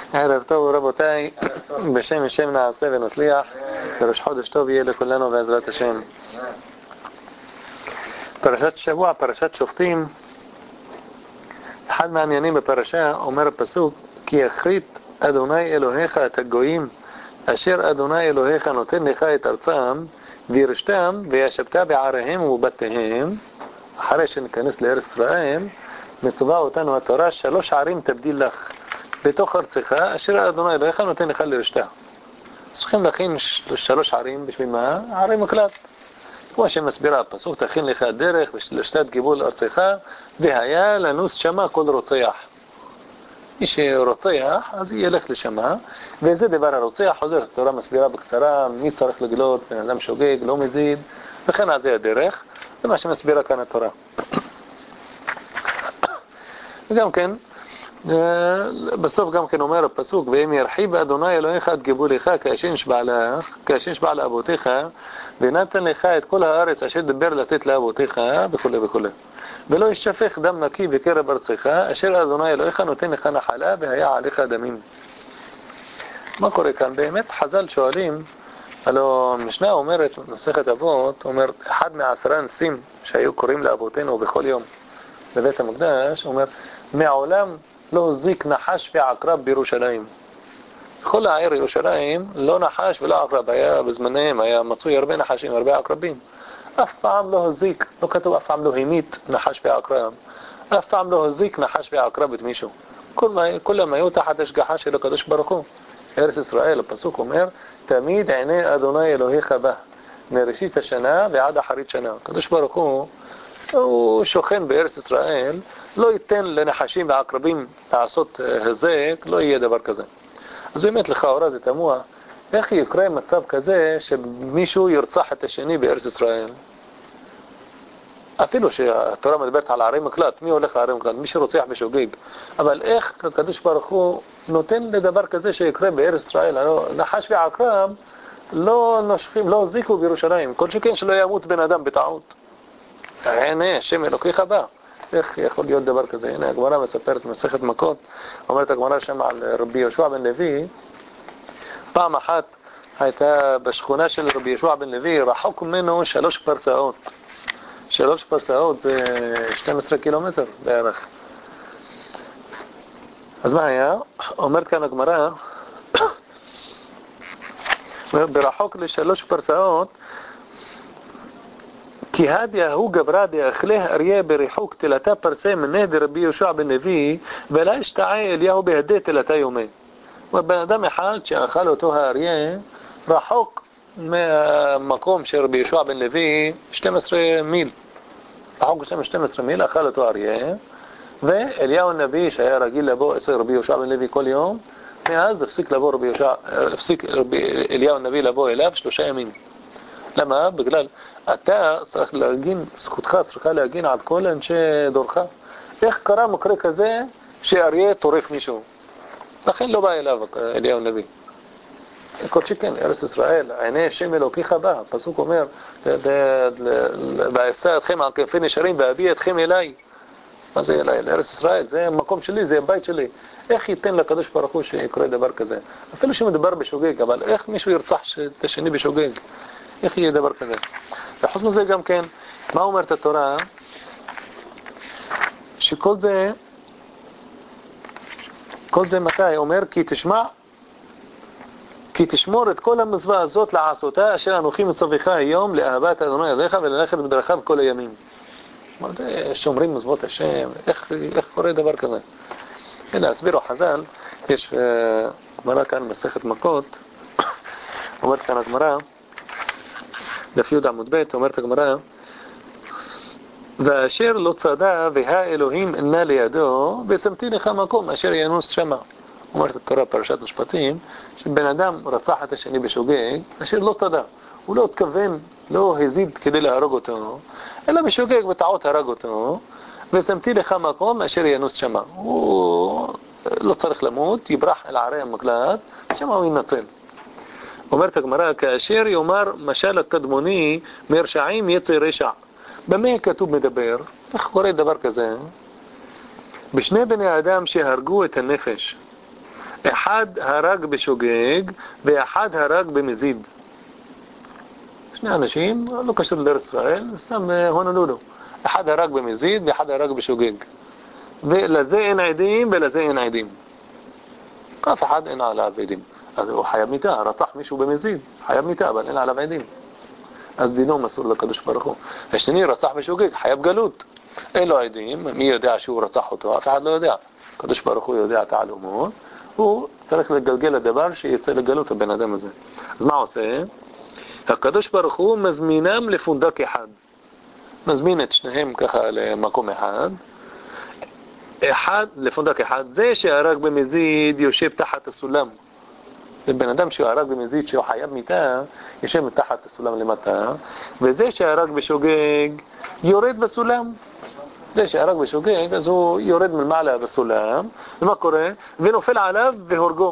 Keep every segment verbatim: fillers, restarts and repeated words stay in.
ערב טוב רבותיי, בשם השם נעשה ונצליח, וראש חודש טוב יהיה לכולנו בעזרת השם. פרשת שבוע, פרשת שופטים. אחד מהעניינים בפרשה אומר הפסוק, כי החריט אדוני אלוהיך את הגויים אשר אדוני אלוהיך נותן לך את ארצם, וירשתם וישבת בעריהם ובתיהם. אחרי שניכנס לארץ ישראל מצווה אותנו התורה, שלוש ערים תבדיל לך בתוך ארצך אשר אדוני אלוהיך נותן לך לרשתה. צריכים להכין שלוש ערים. בשביל מה? ערי מקלט, כמו שמסבירה הפסוק, תכין לך דרך לשתת גיבול ארצך, והיה לנוס שמה כל רוצח. מי שרוצח אז ילך לשמה, וזה דבר הרוצח. חוזר התורה מסבירה בקצרה מי צריך לגלות, בן אדם שוגג לא מזיד, וכן על זה הדרך. זה מה שמסבירה כאן התורה. וגם כן בסוף גם כן אומר הפסוק, ואם ירחיב אדוני אלוהיך את גבולך כאשר נשבע לך, כאשר נשבע לאבותיך, ונתן לך את כל הארץ אשר דבר לתת לאבותיך, וכו' וכו'. ולא ישפך דם נקי בקרב ארצך אשר אדוני אלוהיך נותן לך נחלה, והיה עליך דמים. מה קורה כאן? באמת חז"ל שואלים, הלא משנה אומרת, מסכת אבות, אומר, אחד מעשרה נסים שהיו קוראים לאבותינו בכל יום בבית המקדש, אומר, מעולם לא הזיק נחש ועקרב בירושלים. בכל העיר ירושלים לא נחש ולא עקרב, היה בזמניהם היה מצוי הרבה נחשים, הרבה עקרבים. אף פעם לא הזיק, לא כתוב אף פעם לא המית נחש ועקרב, אף פעם לא הזיק נחש ועקרב את מישהו. כולם היו תחת השגחה של הקדוש ברוך הוא. ארץ ישראל, הפסוק אומר, תמיד עיני אדוני אלוהיך בה, מראשית השנה ועד אחרית שנה. הקדוש ברוך הוא הוא שוכן בארץ ישראל, לא ייתן לנחשים ועקרבים לעשות הזק, לא יהיה דבר כזה. אז באמת לכאורה זה תמוה, איך יקרה מצב כזה שמישהו ירצח את השני בארץ ישראל? אפילו שהתורה מדברת על ערי מקלט, מי הולך לערי מקלט? מי שרוצח בשוגג. אבל איך הקדוש ברוך הוא נותן לדבר כזה שיקרה בארץ ישראל? נחש ועקרב לא נושכים, לא זיקו בירושלים, כל שכן שלא ימות בן אדם בטעות. הנה השם אלוקיך בא. איך יכול להיות דבר כזה? הנה הגמרא מספרת מסכת מכות, אומרת הגמרא שם על רבי יהושע בן לוי. פעם אחת הייתה בשכונה של רבי יהושע בן לוי, רחוק ממנו שלוש פרסאות. שלוש פרסאות זה שנים עשר קילומטר בערך. אז מה היה? אומרת כאן הגמרא, ברחוק לשלוש פרסאות, כי הדיה הוא גברה דאכלה אריה בריחוק תלתה פרסה מנה דרבי יהושע בן לוי, ולא השתעה אליהו בהדה תלתה יומי. ובן אדם אחד שאכל אותו האריה רחוק מהמקום של רבי יהושע בן לוי שנים עשר מיל, רחוק שנים עשר מיל אכל אותו אריה, ואליהו הנביא שהיה רגיל לבוא אצל רבי יהושע בן לוי כל יום, מאז הפסיק לבוא רבי יהושע, הפסיק רבי אליהו הנביא לבוא אליו שלושה ימים. למה? בגלל אתה צריך להגין, זכותך צריכה להגין על כל אנשי דורך. איך קרה מקרה כזה שאריה טורף מישהו? לכן לא בא אליו אליהו הנביא. כל שכן, ארץ ישראל, עיני השם אלוקיך בא. הפסוק אומר, ואשא אתכם על כנפי נשרים ואביא אתכם אליי. מה זה אליי? לארץ ישראל, זה המקום שלי, זה הבית שלי. איך ייתן לקדוש ברוך הוא שיקרה דבר כזה? אפילו שמדבר בשוגג, אבל איך מישהו ירצח את השני בשוגג? איך יהיה דבר כזה? וחוץ מזה גם כן, מה אומרת התורה? שכל זה, כל זה מתי? אומר, כי תשמע, כי תשמור את כל המצווה הזאת לעשותה, אשר אנוכי מצווך היום לאהבת אדוני אלוהיך וללכת בדרכיו כל הימים. מה זה שומרים מצוות השם? איך, איך קורה דבר כזה? הנה, הסבירו חז"ל, יש גמרא כאן מסכת מכות, אומרת כאן הגמרא, דף י' עמוד ב', אומרת הגמרא, ואשר לא צדה והאלוהים אינה לידו, ושמתי לך מקום אשר ינוס שמה. אומרת התורה פרשת משפטים, שבן אדם רצח את השני בשוגג, אשר לא צדה. הוא לא התכוון, לא הזיד כדי להרוג אותו, אלא בשוגג וטעות הרג אותו, ושמתי לך מקום אשר ינוס שמה. הוא לא צריך למות, יברח אל ערי המקלט, שמה הוא ינצל. אומרת הגמרא, כאשר יאמר משל הקדמוני, מרשעים יצא רשע. במה כתוב מדבר? איך קורה דבר כזה? בשני בני האדם שהרגו את הנפש, אחד הרג בשוגג ואחד הרג במזיד. שני אנשים, לא קשור לארץ ישראל, סתם הונולולו. אחד הרג במזיד ואחד הרג בשוגג. ולזה אין עדים ולזה אין עדים. אף אחד אין עליו עדים. אז הוא חייב מיתה, רצח מישהו במזיד, חייב מיתה, אבל אין עליו עדים. אז דינו מסור לקדוש ברוך הוא. השני רצח בשוגג, חייב גלות. אין לו עדים, מי יודע שהוא רצח אותו? אף אחד לא יודע. הקדוש ברוך הוא יודע תעלומו, הוא צריך לגלגל לדבר שיצא לגלות הבן אדם הזה. אז מה עושה? הקדוש ברוך הוא מזמינם לפונדק אחד. מזמין את שניהם ככה למקום אחד. אחד לפונדק אחד. זה שהרג במזיד יושב תחת הסולם. בן אדם שהרג במזיד שהוא חייב מיתה, יושב מתחת הסולם למטה, וזה שהרג בשוגג יורד בסולם. זה שהרג בשוגג, אז הוא יורד מלמעלה בסולם, ומה קורה? ונופל עליו והורגו.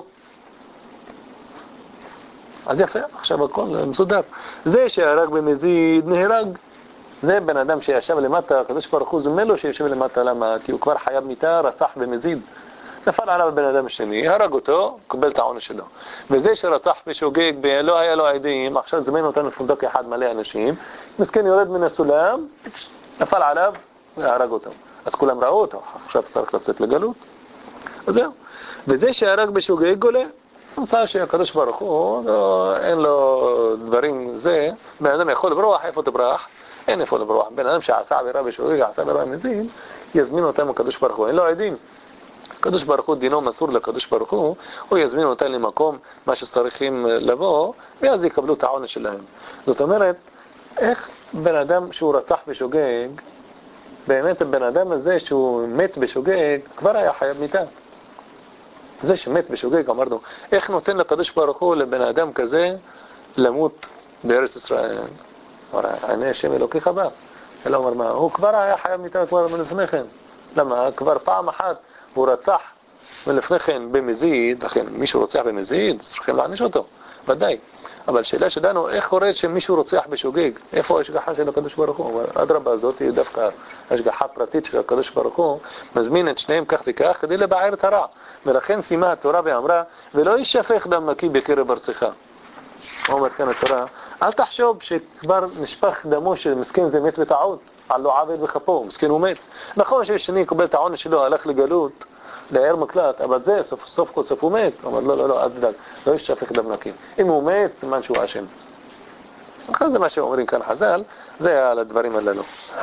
אז יפה, עכשיו הכל מסודר. זה שהרג במזיד נהרג. זה בן אדם שישב למטה, הקדוש ברוך הוא זימן לו שישב למטה, למה? כי הוא כבר חייב מיתה, רצח במזיד. נפל עליו בן אדם שני, הרג אותו, קבל את העונש שלו. וזה שרצח בשוגג, לא היה לו עדים, עכשיו זמן אותנו לפונדק אחד מלא אנשים, מסכן יורד מן הסולם, נפל עליו והרג אותו. אז כולם ראו אותו, עכשיו צריך לצאת לגלות. אז זהו. וזה שהרג בשוגג גולה, נמצא שהקדוש ברוך הוא, לא, אין לו דברים זה, בן אדם יכול לברוח, איפה תברח? אין איפה לברוח. בן אדם שעשה עבירה בשוגג, עשה עבירה מזיד, יזמין אותם הקדוש ברוך הוא, אין לו עדים. הקדוש ברוך הוא דינו מסור לקדוש ברוך הוא, הוא יזמין אותם למקום מה שצריכים לבוא, ואז יקבלו את העונש שלהם. זאת אומרת, איך בן אדם שהוא רצח בשוגג, באמת הבן אדם הזה שהוא מת בשוגג, כבר היה חייב מיתה. זה שמת בשוגג, אמרנו, איך נותן לקדוש ברוך הוא לבן אדם כזה למות בארץ ישראל? עיני השם אלוקיך בא. אלא אומר מה, הוא כבר היה חייב מיתה כבר מלפני כן. למה? כבר פעם אחת הוא רצח ולפני כן במזיד, לכן מישהו רוצח במזיד, צריכים להעניש אותו, ודאי. אבל שאלה שלנו, איך קורה שמישהו רוצח בשוגג? איפה ההשגחה של הקדוש ברוך הוא? אדרבה, הזאת היא דווקא השגחה פרטית של הקדוש ברוך הוא, מזמין את שניהם כך וכך כדי לבער את הרע. ולכן סיימה התורה ואמרה, ולא ישפך דם נקי בקרב ארצך. אומרת כאן התורה, אל תחשוב שכבר נשפך דמו של מסכן זה מת בטעות, על לא עוול בכפו, מסכן הוא מת. נכון ששני יקבל את העונש שלו, הלך לגלות, לעיר מקלט, אבל זה סוף סוף כל סוף הוא מת. הוא אומר, לא, לא, לא, אל תדאג, לא ישפך דם נקי. אם הוא מת, סימן שהוא אשם. אחרי זה מה שאומרים כאן חז"ל, זה על הדברים הללו.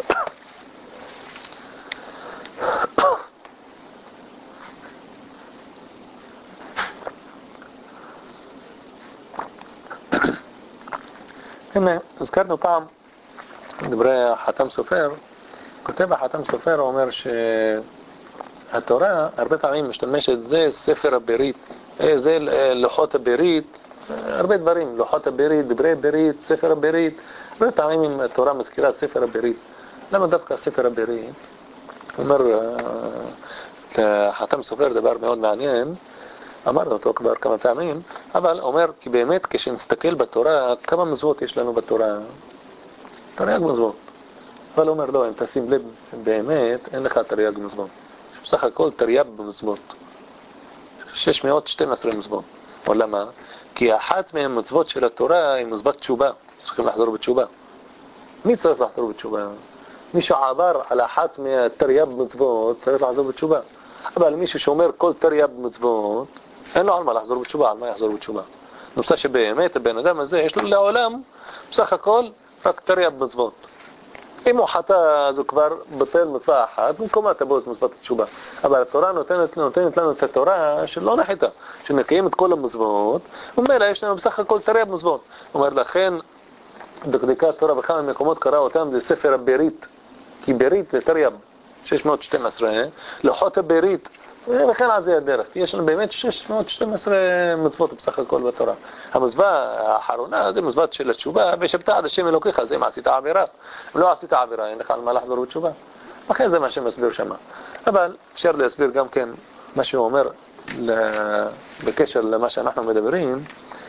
הנה, הזכרנו פעם, דברי החתם סופר, כותב החתם סופר, הוא אומר שהתורה הרבה פעמים משתמשת, זה ספר הברית, זה לוחות הברית, הרבה דברים, לוחות הברית, דברי ברית, ספר הברית, הרבה פעמים התורה מזכירה ספר הברית. למה דווקא ספר הברית? הוא אומר, החתם סופר דבר מאוד מעניין, אמרנו אותו כבר כמה פעמים, אבל אומר, כי באמת כשנסתכל בתורה, כמה מצוות יש לנו בתורה? תרי"ג מצוות. אבל הוא אומר, לא, אם תשים לב, באמת, אין לך תרי"ג מצוות. בסך הכל תרי"ג מצוות. שש מאות ושתים עשרה מצוות. או למה? כי אחת מהמצוות של התורה היא מצוות תשובה. צריכים לחזור בתשובה. מי צריך לחזור בתשובה? מי שעבר על אחת מהתרי"ג מצוות צריך לחזור בתשובה. אבל מישהו שאומר כל תרי"ג מצוות, אין לו על מה לחזור בתשובה, על מה יחזור בתשובה. נושא שבאמת הבן אדם הזה יש לו לעולם בסך הכל רק תרי"ג מצוות. אם הוא חטא אז הוא כבר בטל מצווה אחת, במקומה תבוא את מצוות התשובה. אבל התורה נותנת, נותנת לנו את התורה שלא נחתה, שנקיים את כל המצוות, ומילא יש לנו בסך הכל תרי"ג מצוות. הוא אומר לכן, דקדקה התורה בכמה מקומות קרא אותם לספר הברית, כי ברית זה תרי"ג, שש מאות ושתים עשרה, לוחות הברית, וכן על זה הדרך. יש לנו באמת שש מאות ושתים עשרה מצוות בסך הכל בתורה. המצווה האחרונה זה מצוות של התשובה, ושבתה עד השם אלוקיך, זה אם עשית עבירה. אם לא עשית עבירה, אין לך על מה לחזור בתשובה. לכן זה מה שמסביר שמה. אבל אפשר להסביר גם כן מה שהוא אומר בקשר למה שאנחנו מדברים,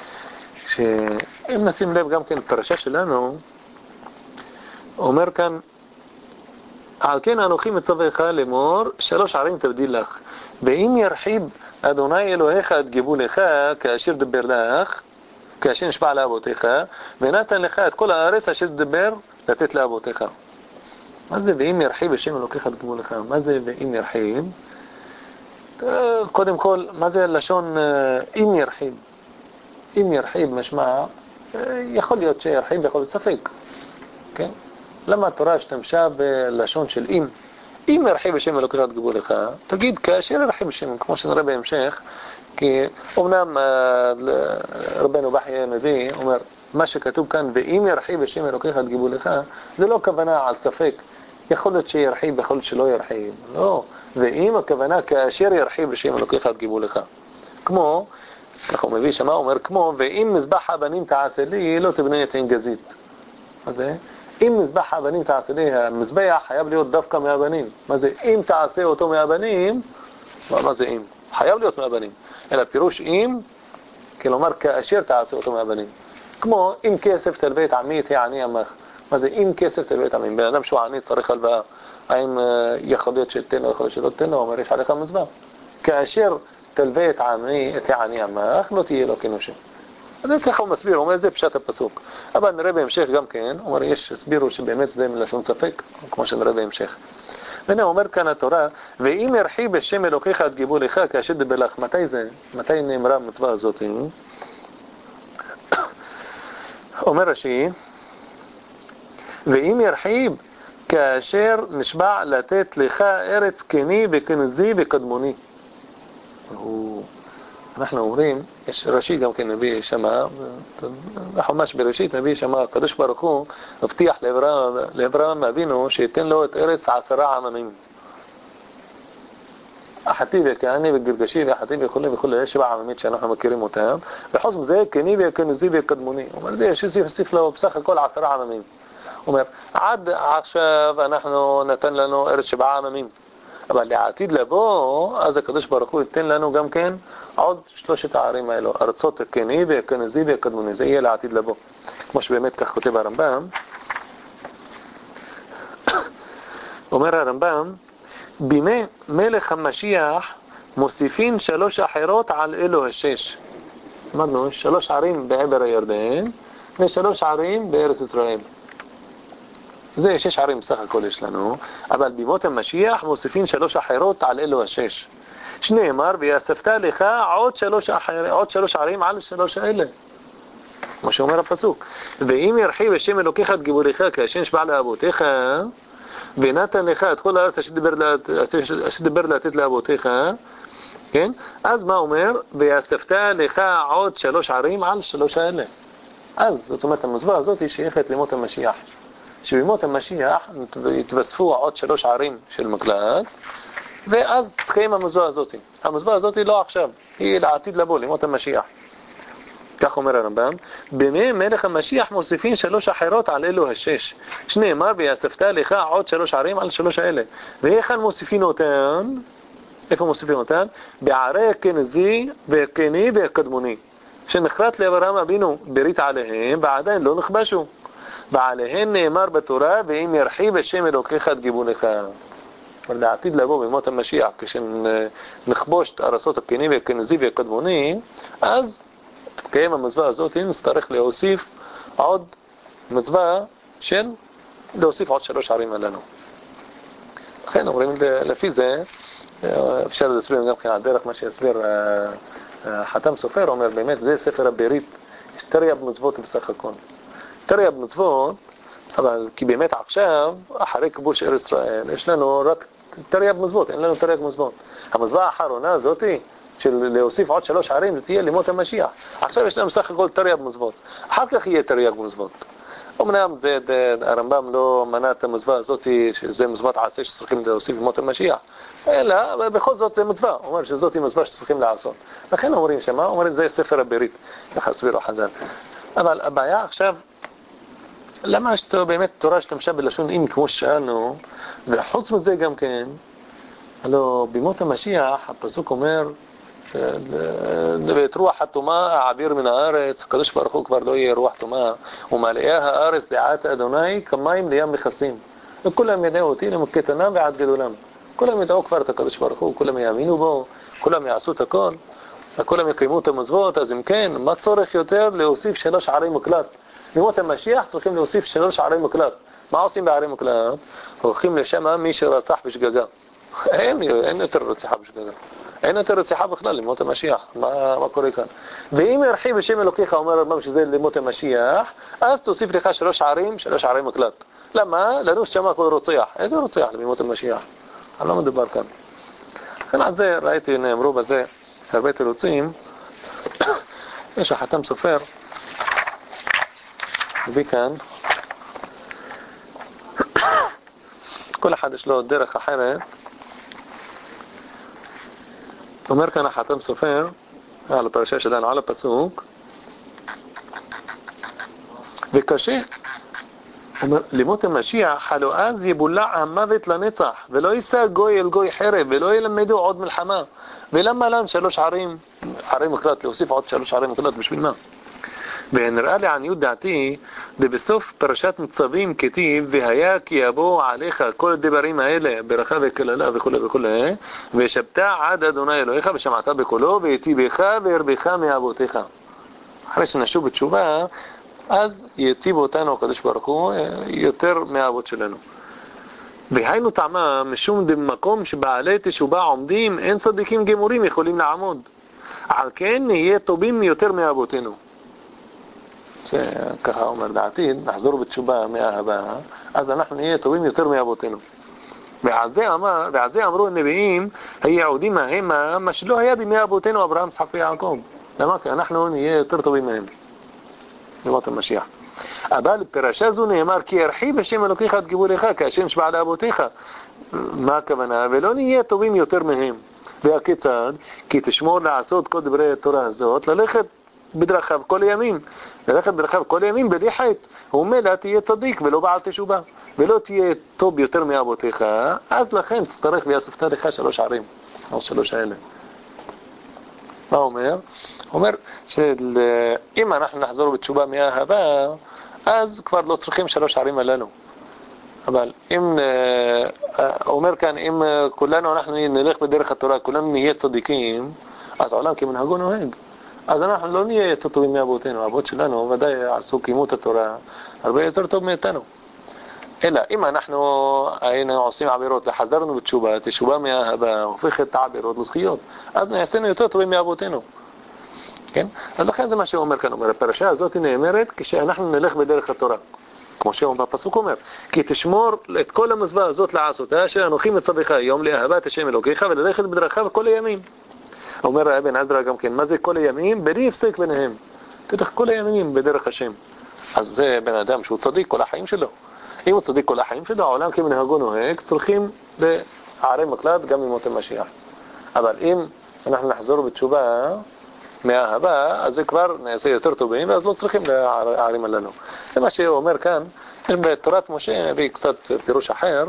שאם נשים לב גם כן פרשה שלנו, הוא אומר כאן, על כן אנוכי מצווך לאמור, שלוש ערים תבדיל לך. ואם ירחיב אדוני אלוהיך את גבולך, כאשר דבר לך, כאשר נשבע לאבותיך, ונתן לך את כל הארץ אשר תדבר לתת לאבותיך. מה זה ואם ירחיב השם אלוקיך את גבולך? מה זה ואם ירחיב? קודם כל, מה זה לשון אם ירחיב? אם ירחיב משמע, יכול להיות שירחיב, יכול להיות ספק. כן? למה התורה השתמשה בלשון של אם? אם ירחיב השם אלוקיך את גבולך, תגיד כאשר ירחיב השם, כמו שנראה בהמשך, כי אומנם רבנו בחיה הנביא אומר, מה שכתוב כאן, ואם ירחיב השם אלוקיך את גבולך, זה לא כוונה על ספק. יכול להיות שירחיב, יכול להיות שלא ירחיב. לא. ואם הכוונה כאשר ירחיב השם אלוקיך את גבולך. כמו, אנחנו מביא שמה, אומר כמו, ואם מזבח הבנים תעשה לי, לא תבנה את עין גזית. מה זה? אם מזבח הבנים תעשה לי, המזבח חייב להיות דווקא מהבנים. מה זה? אם תעשה אותו מהבנים, מה, מה זה אם? חייב להיות מהבנים. אלא פירוש אם, כלומר כאשר תעשה אותו מהבנים. כמו אם כסף תלווה את עמי תהיה עני עמך. מה זה אם כסף תלווה את עמי? בן אדם שהוא עני צריך הלוואה. האם יכול להיות שתן לו, יכול להיות שלא תן לו? אומר יש עליך מזבח. כאשר תלווה את עמי תהיה עני עמך, לא תהיה לו כנושה. אז ככה הוא מסביר, הוא אומר זה פשט הפסוק. אבל נראה בהמשך גם כן, הוא אומר יש הסבירו שבאמת זה מלשון ספק, כמו שנראה בהמשך. והנה אומר כאן התורה, ואם ירחיב השם אלוקיך את גבולך כאשר דבר לך, מתי זה? מתי נאמרה המצווה הזאת? אומר רש"י, ואם ירחיב כאשר נשבע לתת לך ארץ קני וכנזי וקדמוני. אנחנו אומרים, יש רש"י גם כן נביא שמה, בחומש בראשית נביא שמה, הקדוש ברוך הוא הבטיח לאברהם אבינו שייתן לו את ארץ עשרה עממים. החתי וכהני וגרגשי והחתי וכולי וכולי, שבע עממית שאנחנו מכירים אותם, וחוץ מזה קני וכנזי וקדמוני. הוא אומר, זה שיוסיף לו בסך הכל עשרה עממים. הוא אומר, עד עכשיו אנחנו נתן לנו ארץ שבעה עממים. אבל לעתיד לבוא, אז הקדוש ברוך הוא ייתן לנו גם כן עוד שלושת הערים האלו, ארצות הקני והכנזי והקדמוני, זה יהיה לעתיד לבוא. כמו שבאמת כך כותב הרמב"ם. אומר הרמב"ם, בימי מלך המשיח מוסיפים שלוש אחרות על אלו השש. אמרנו, שלוש ערים בעבר הירדן ושלוש ערים בארץ ישראל. זה שש ערים בסך הכל יש לנו, אבל בימות המשיח מוסיפים שלוש אחרות על אלו השש. שנאמר, ויאספת לך עוד שלוש, אחר, עוד שלוש ערים על שלוש האלה. כמו שאומר הפסוק. ואם ירחיב השם אלוקיך את גבולך כאשר נשבע לאבותיך, ונתן לך את כל הארץ אשר דיבר לתת לאבותיך, כן? אז מה אומר? ויאספת לך עוד שלוש ערים על שלוש האלה. אז זאת אומרת המצווה הזאת היא שייכת לימות המשיח. שבימות המשיח יתווספו עוד שלוש ערים של מקלט, ואז תקיים המצווה הזאת. המצווה הזאת היא לא עכשיו, היא לעתיד לבוא, לימות המשיח. כך אומר הרמב"ם, בימי מלך המשיח מוסיפים שלוש אחרות על אלו השש. שנאמר, ויאספת לך עוד שלוש ערים על שלוש האלה. ואיכן מוסיפים אותן? איפה מוסיפים אותן? בערי הכנזי והקני והקדמוני, שנחרט לאברהם אבינו ברית עליהם, ועדיין לא נכבשו. ועליהן נאמר בתורה, ואם ירחיב השם אלוקיך את גבולך. לעתיד לבוא בימות המשיח, כשנכבוש את ארצות הקני והכנזי והקדמוני, אז תקיים המצווה הזאת, נצטרך להוסיף עוד מצווה של להוסיף עוד שלוש ערים עלינו. לכן אומרים, לפי זה אפשר להסביר גם כן על דרך מה שיסביר חתם סופר, אומר באמת זה ספר הברית, יש תרי"ג מצוות בסך הכל. תרי"ג מצוות, אבל כי באמת עכשיו, אחרי כיבוש ארץ ישראל, יש לנו רק תרי"ג מצוות, אין לנו תרי"ג מצוות. המצווה האחרונה הזאת של להוסיף עוד שלוש ערים, זה תהיה לימות המשיח. עכשיו יש לנו בסך הכל תרי"ג מצוות. אחר כך יהיה תרי"ג מצוות. אמנם זה, זה, הרמב"ם לא מנה את המצווה הזאת, שזה מצוות עשה שצריכים להוסיף לימות המשיח. אלא, בכל זאת זה מצווה. הוא אומר שזאת היא מצווה שצריכים לעשות. לכן אומרים שמה? אומרים זה ספר הברית. איך הסבירו חז"ל. אבל הבעיה עכשיו, למה שאתה באמת תורה שתמשה בלשון אם כמו ששאלנו, וחוץ מזה גם כן, הלוא בימות המשיח הפסוק אומר, ואת רוח התומה העביר מן הארץ, הקדוש ברוך הוא כבר לא יהיה רוח תומה, ומלאה הארץ דעת אדוני כמים לים מכסים. וכולם ידעו אותי למקטנם ועד גדולם. כולם ידעו כבר את הקדוש ברוך הוא, כולם יאמינו בו, כולם יעשו את הכל, וכולם יקיימו את המזוות. אז אם כן, מה צורך יותר להוסיף שלוש ערי מקלט? בימות המשיח צריכים להוסיף שלוש ערי מקלט. מה עושים בערי מקלט? הולכים לשם מי שרצח בשגגה. אין, אין יותר רציחה בשגגה. אין יותר רציחה בכלל למות המשיח. מה, מה קורה כאן? ואם ירחיב בשם אלוקיך, אומר הרמב"ם שזה למות המשיח, אז תוסיף לך שלוש ערים, שלוש ערי מקלט. למה? לנוס שמה כל רוצח. איזה רוצח למות המשיח? אני לא מדבר כאן. לכן על זה ראיתי, נאמרו בזה הרבה תירוצים. יש החתם סופר, מביא כאן, כל אחד יש לו דרך אחרת. אומר כאן החתם סופר, על הפרשה שלנו, על הפסוק, וקשה, אומר, למות המשיח, הלא אז יבולע המוות לנצח, ולא יישא גוי אל גוי חרב, ולא ילמדו עוד מלחמה. ולמה להם שלוש ערים, ערי מקלט, להוסיף עוד שלוש ערי מקלט, בשביל מה? ונראה לעניות דעתי, זה בסוף פרשת ניצבים כתיב, והיה כי יבוא עליך כל הדברים האלה, ברכה וקללה וכו' וכו', ושבת עד אדוני אלוהיך, ושמעת בקולו, ויטיבך והרבך מאבותיך. אחרי שנשוב בתשובה, אז יטיב אותנו הקדוש ברוך הוא יותר מהאבות שלנו. והיינו טעמה משום במקום שבעלי תשובה עומדים, אין צדיקים גמורים יכולים לעמוד. על כן נהיה טובים יותר מאבותינו. ככה אומר בעתיד, נחזור בתשובה מהאהבה, אז אנחנו נהיה טובים יותר מאבותינו. ועל זה, אמר, ועל זה אמרו הנביאים, היהודים המה, מה שלא היה בימי אבותינו אברהם, יצחק ויעקב. למה? כי אנחנו נהיה יותר טובים מהם. למות המשיח. אבל פרשה זו נאמר, כי ירחיב השם אלוקיך את גבולך, כשם שבע לאבותיך. מה הכוונה? ולא נהיה טובים יותר מהם. והכיצד? כי תשמור לעשות כל דברי התורה הזאת, ללכת בדרכיו כל הימים. ללכת בדרכיו כל הימים בלי חטא. הוא אומר לה, תהיה צדיק ולא בעל תשובה. ולא תהיה טוב יותר מאבותיך, אז לכן תצטרך ויאספת לך שלוש ערים. או שלוש האלה. מה אומר? הוא אומר שאם אנחנו נחזור בתשובה מהאהבה, אז כבר לא צריכים שלוש ערים עלינו. אבל אם, הוא אומר כאן, אם כולנו אנחנו נלך בדרך התורה, כולנו נהיה צדיקים, אז העולם כמנהגו נוהג. אז אנחנו לא נהיה יותר טובים מאבותינו. האבות שלנו ודאי עשו קימו את התורה הרבה יותר טוב מאיתנו. אלא אם אנחנו היינו עושים עבירות וחזרנו בתשובה, תשובה מהאהבה, הופכת את העבירות לזכיות, אז נעשינו יותר טובים מאבותינו. כן? אז לכן זה מה שהוא אומר כאן. אומר, הפרשה הזאת נאמרת כשאנחנו נלך בדרך התורה. כמו שהפסוק אומר, כי תשמור את כל המצווה הזאת לעשותה, שאנוכי מצווך היום לאהבת השם אלוקיך וללכת בדרכיו כל הימים. אומר אבן עזרא גם כן, מה זה כל הימים? בלי הפסק ביניהם. תלך כל הימים בדרך השם. אז זה בן אדם שהוא צדיק כל החיים שלו. אם הוא צדיק כל החיים שלו, העולם כמנהגו נוהג, צריכים לערי מקלט גם ממות המשיח. אבל אם אנחנו נחזור בתשובה מהאהבה, אז זה כבר נעשה יותר טובים, ואז לא צריכים לערים עלינו. זה מה שהוא אומר כאן, בתורת משה, הביא קצת פירוש אחר.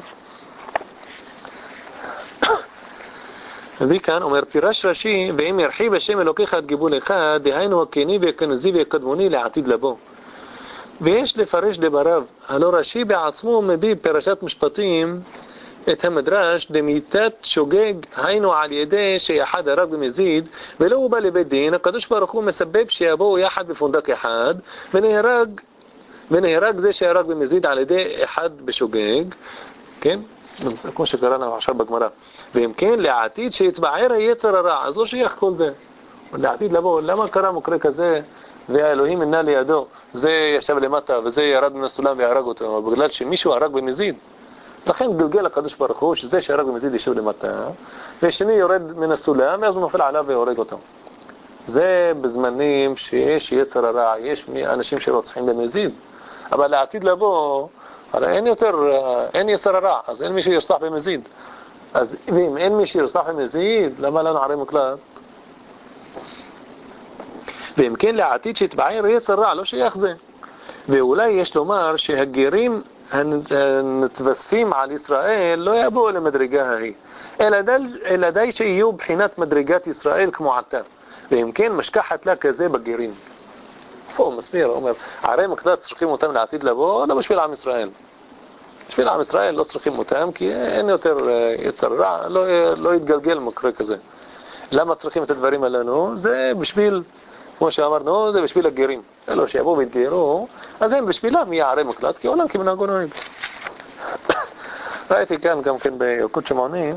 הביא כאן, אומר, פירש רש"י, ואם ירחיב השם אלוקיך את גבולך, דהיינו הכני והכנזי והקדמוני לעתיד לבוא. ויש לפרש דבריו, הלא רש"י בעצמו מביא פרשת משפטים את המדרש דמיתת שוגג, היינו על ידי שאחד הרג במזיד, ולא הוא בא לבית דין, הקדוש ברוך הוא מסבב שיבואו יחד בפונדק אחד, ונהרג, ונהרג זה שהרג במזיד על ידי אחד בשוגג, כן? כמו שקראנו עכשיו בגמרא. ואם כן, לעתיד שיתבער היצר הרע, אז לא שייך כל זה. לעתיד לבוא, למה קרה מקרה כזה, והאלוהים אינה לידו, זה ישב למטה, וזה ירד מן הסולם והרג אותו, בגלל שמישהו הרג במזיד. לכן גלגל הקדוש ברוך הוא, שזה שהרג במזיד ישב למטה, והשני יורד מן הסולם, ואז הוא נופל עליו והורג אותו. זה בזמנים שיש יצר הרע, יש אנשים שרוצחים במזיד. אבל לעתיד לבוא, הרי אין יותר, אין יצר הרע, אז אין מי שירצח במזיד. אז אם אין מי שירצח במזיד, למה לנו ערי מקלט? ואם כן לעתיד שיתבער יצר רע, לא שייך זה. ואולי יש לומר שהגרים הנתווספים על ישראל לא יבואו למדרגה ההיא, אלא די, אלא די שיהיו בחינת מדרגת ישראל כמו עתה. ואם כן משכחת לה כזה בגרים. פה הוא מסביר, הוא אומר, ערי מקלט צריכים אותם לעתיד לבוא, לא בשביל עם ישראל. בשביל עם ישראל לא צריכים אותם, כי אין יותר יצר רע, לא, לא יתגלגל מקרה כזה. למה צריכים את הדברים עלינו? זה בשביל, כמו שאמרנו, זה בשביל הגרים. זה לא שיבואו ויתגיירו, אז הם בשבילם יהיה ערי מקלט, כי עולם כמנהגו נוהג. ראיתי כאן גם כן בילקוט שמעוני,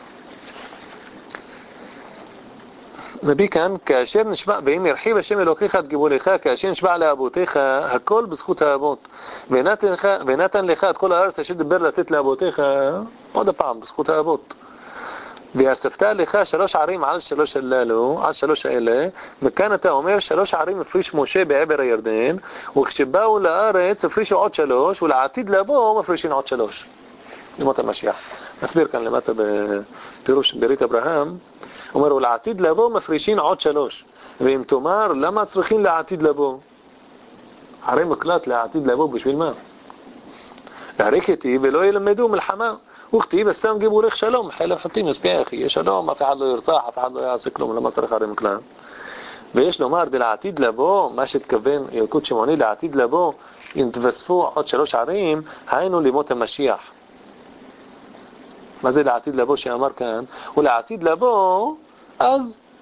מביא כאן, כאשר נשבע, ואם ירחיב השם אלוקיך את גבולך, כאשר נשבע לאבותיך, הכל בזכות האבות. ונתן לך, ונתן לך את כל הארץ אשר דיבר לתת לאבותיך, עוד הפעם, בזכות האבות. ואספת לך שלוש ערים על שלוש הללו, על שלוש האלה, וכאן אתה אומר שלוש ערים הפריש משה בעבר הירדן, וכשבאו לארץ הפרישו עוד שלוש, ולעתיד לבוא מפרישים עוד שלוש. למות המשיח. נסביר כאן למטה בפירוש ברית אברהם, אומר, ולעתיד לבוא מפרישים עוד שלוש. ואם תאמר, למה צריכים לעתיד לבוא? הרי מקלט לעתיד לבוא בשביל מה? להריק איתי ולא ילמדו מלחמה. וכתיב הסתם גיבורך שלום, חלף חתים יספיח, יהיה שלום, אף אחד לא ירצח, אף אחד לא יעשה כלום, למה צריך הרי מקלט? ויש לומר, לעתיד לבוא, מה שהתכוון ילקוט שמעוני, לעתיד לבוא, אם תווספו עוד שלוש ערים, היינו למות המשיח. מה זה לעתיד לבוא שאמר כאן? ולעתיד לבוא, אז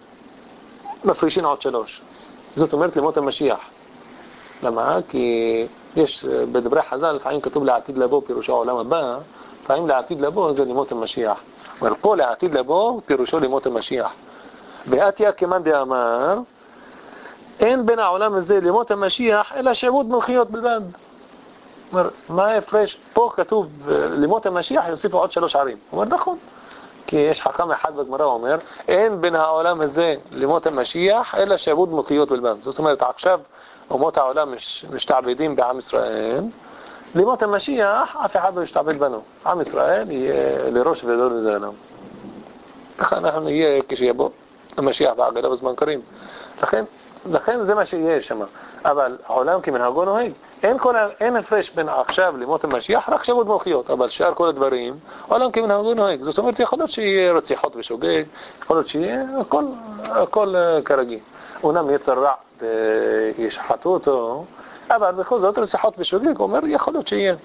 מפרישים עוד שלוש. זאת אומרת למות המשיח. למה? כי יש בדברי חז"ל, לפעמים כתוב לעתיד לבוא פירושו העולם הבא, לפעמים לעתיד לבוא זה למות המשיח. אבל פה לעתיד לבוא פירושו למות המשיח. ועתיה כמאן דאמר, אין בין העולם הזה למות המשיח אלא שעבוד מלכויות בלבד. אומר, מה ההפרש? פה כתוב למות המשיח יוסיפו עוד שלוש ערים. הוא אומר, נכון. כי יש חכם אחד בגמרא אומר, אין בין העולם הזה למות המשיח אלא שעבוד מלכויות בלבד. זאת אומרת, עכשיו אומות העולם מש, משתעבדים בעם ישראל, למות המשיח אף אחד לא ישתעבד בנו. עם ישראל יהיה לראש ולא לזרענו. ככה אנחנו נהיה כשיבוא המשיח בעגלה בזמן קרים. לכן, לכן זה מה שיהיה שם. אבל העולם כמנהגו נוהג. אין, כל, אין הפרש בין עכשיו למות המשיח, רק שעבוד מלכויות. אבל שאר כל הדברים, העולם כמנהגו נוהג. זאת אומרת, יכול להיות שיהיה רציחות ושוגג, יכול להיות שיהיה הכל, הכל כרגיל. אומנם יצר רע וישחטו אותו, אבל בכל זאת רציחות ושוגג, אומר, יכול להיות שיהיה.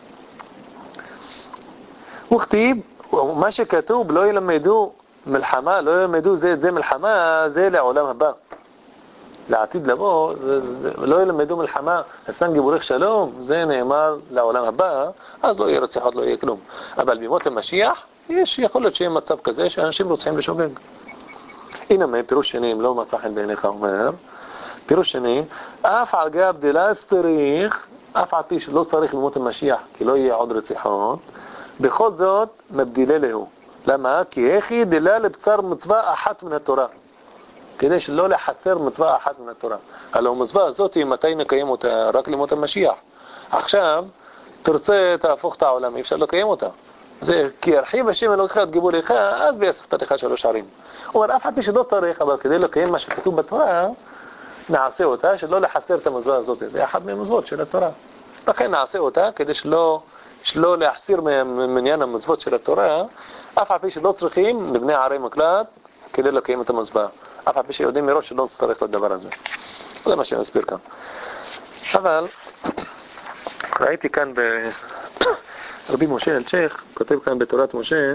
וכתיב, מה שכתוב, לא ילמדו מלחמה, לא ילמדו זה את זה מלחמה, זה לעולם הבא. לעתיד לבוא, לא ילמדו מלחמה, הסתם גיבורך שלום, זה נאמר לעולם הבא, אז לא יהיה רציחות, לא יהיה כלום. אבל במות המשיח, יש, יכול להיות שיהיה מצב כזה שאנשים רוצים לשוגג. הנה מה, פירוש שני, אם לא מצא חן בעיניך, אומר, פירוש שני, אף על גב דלס צריך, אף על פי שלא צריך במות המשיח, כי לא יהיה עוד רציחות, בכל זאת מבדילה לו. למה? כי הכי דלה לבצר מצווה אחת מן התורה. כדי שלא לחסר מצווה אחת מן התורה. הלא המצווה הזאת, מתי נקיים אותה? רק למות המשיח. עכשיו, תרצה תהפוך את העולם, אי אפשר לקיים אותה. זה כי ירחיב השם אלוקיך את גבולך, אז ויאספת לך שלוש ערים. הוא אומר, אף אחד שלא צריך, אבל כדי לקיים מה שכתוב בתורה, נעשה אותה, שלא לחסר את המצווה הזאת. זה אחד מהמצוות של התורה. לכן נעשה אותה, כדי שלא, שלא להחסיר מעניין המצוות של התורה, אף אחד שלא צריכים, לבני ערי מקלט, כדי לקיים את המצווה. אף אחד שיודעים מראש שלא נצטרך לדבר הזה. זה מה שאני אסביר כאן. אבל, ראיתי כאן ברבי משה אלצ'ך, כותב כאן בתורת משה,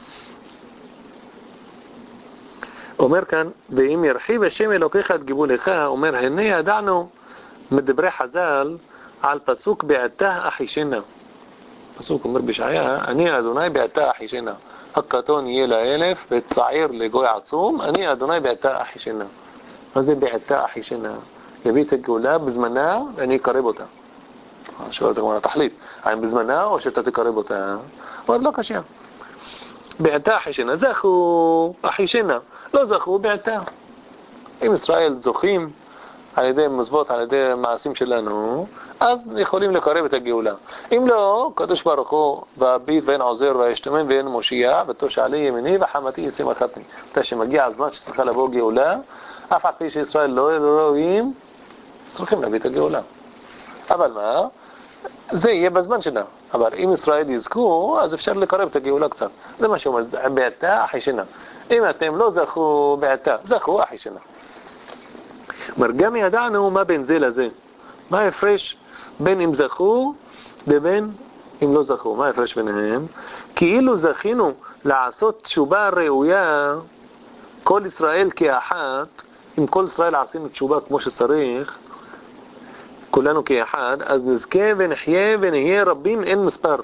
אומר כאן, ואם ירחיב השם אלוקיך את גבולך, אומר, הנה ידענו מדברי חז"ל על פסוק בעתה אחישנה. פסוק אומר בשעיה, אני אדוני בעתה אחישנה. הקטון יהיה לאלף וצעיר לגוי עצום, אני אדוני בעתה אחישנה. מה זה בעתה אחישנה? יביא את הגאולה בזמנה ואני אקרב אותה. שואלת הגמרא, תחליט, האם בזמנה או שאתה תקרב אותה? אומר, לא קשה. בעתה אחישנה, זכו אחישנה, לא זכו בעתה. אם ישראל זוכים על ידי מצוות, על ידי מעשים שלנו, אז יכולים לקרב את הגאולה. אם לא, קדוש ברוך הוא, והביט ואין עוזר והשתמן ואין מושיע, ותושעלי ימיני וחמתי ישימתני. מתי שמגיע הזמן שצריכה לבוא גאולה, אף על פי שישראל לא רואים, צריכים להביא את הגאולה. אבל מה? זה יהיה בזמן שלה. אבל אם ישראל יזכו, אז אפשר לקרב את הגאולה קצת. זה מה שאומר, בעתה אחישנה. אם אתם לא זכו בעתה, זכו אחישנה. אומר, גם ידענו מה בין זה לזה. מה ההפרש בין אם זכו לבין אם לא זכו, מה ההפרש ביניהם? כאילו זכינו לעשות תשובה ראויה, כל ישראל כאחת, אם כל ישראל עשינו תשובה כמו שצריך, כולנו כאחד, אז נזכה ונחיה ונהיה רבים אין מספר.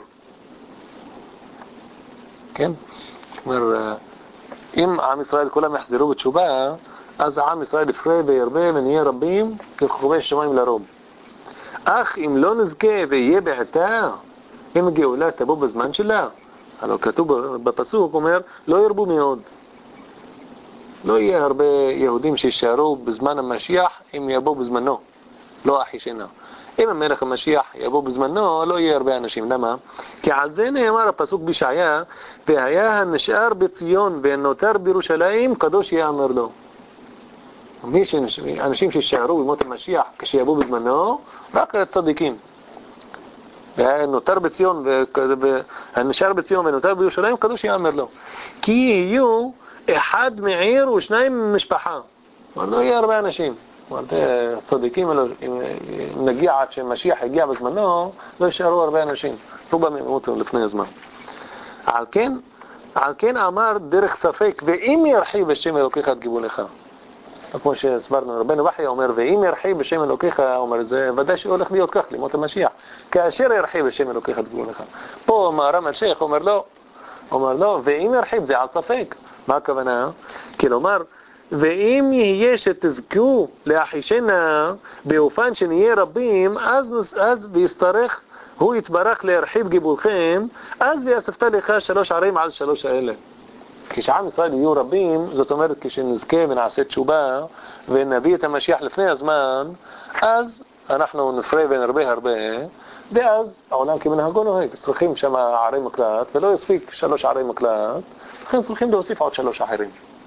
כן? אומר, אם עם ישראל כולם יחזרו בתשובה, אז עם ישראל יפרה וירבה ונהיה רבים ככוכבי שמיים לרוב. אך אם לא נזכה ויהיה בעתה, אם הגאולה תבוא בזמן שלה, אבל כתוב בפסוק, אומר, לא ירבו מאוד. לא יהיה הרבה יהודים שישארו בזמן המשיח אם יבוא בזמנו, לא אחי שינה. אם המלך המשיח יבוא בזמנו, לא יהיה הרבה אנשים. למה? כי על זה נאמר הפסוק בישעיה, והיה הנשאר בציון והנותר בירושלים, קדוש יאמר לו. מי שנש... אנשים שישארו במות המשיח כשיבוא בזמנו, רק צדיקים. והנותר בציון והנשאר בציון והנותר בירושלים, קדוש יאמר לו. כי יהיו אחד מעיר ושניים ממשפחה. לא יהיה הרבה אנשים. צדיקים, אם נגיע עד שמשיח יגיע בזמנו, לא יישארו הרבה אנשים. רובם ימותו לפני הזמן. על כן, על כן אמר דרך ספק, ואם ירחיב בשם אלוקיך את גבולך. כמו שהסברנו, רבנו בחיה אומר, ואם ירחיב בשם אלוקיך, אומר, זה ודאי שהולך להיות כך, למות המשיח. כאשר ירחיב בשם אלוקיך את גבולך. פה הרב אלשיך אומר לא, אומר לא, ואם ירחיב זה על ספק. מה הכוונה? כלומר, ואם יהיה שתזכו לאחישנה באופן שנהיה רבים, אז, אז ויסתרך, הוא יתברך להרחיב גבולכם, אז ויאספת לך שלוש ערים על שלוש האלה. כשעם ישראל יהיו רבים, זאת אומרת כשנזכה ונעשה תשובה ונביא את המשיח לפני הזמן, אז אנחנו נפרה ונרבה הרבה, ואז העולם כמנהגו נוהג. צריכים שם ערי מקלט, ולא יספיק שלוש ערי מקלט, לכן צריכים להוסיף עוד שלוש ערים.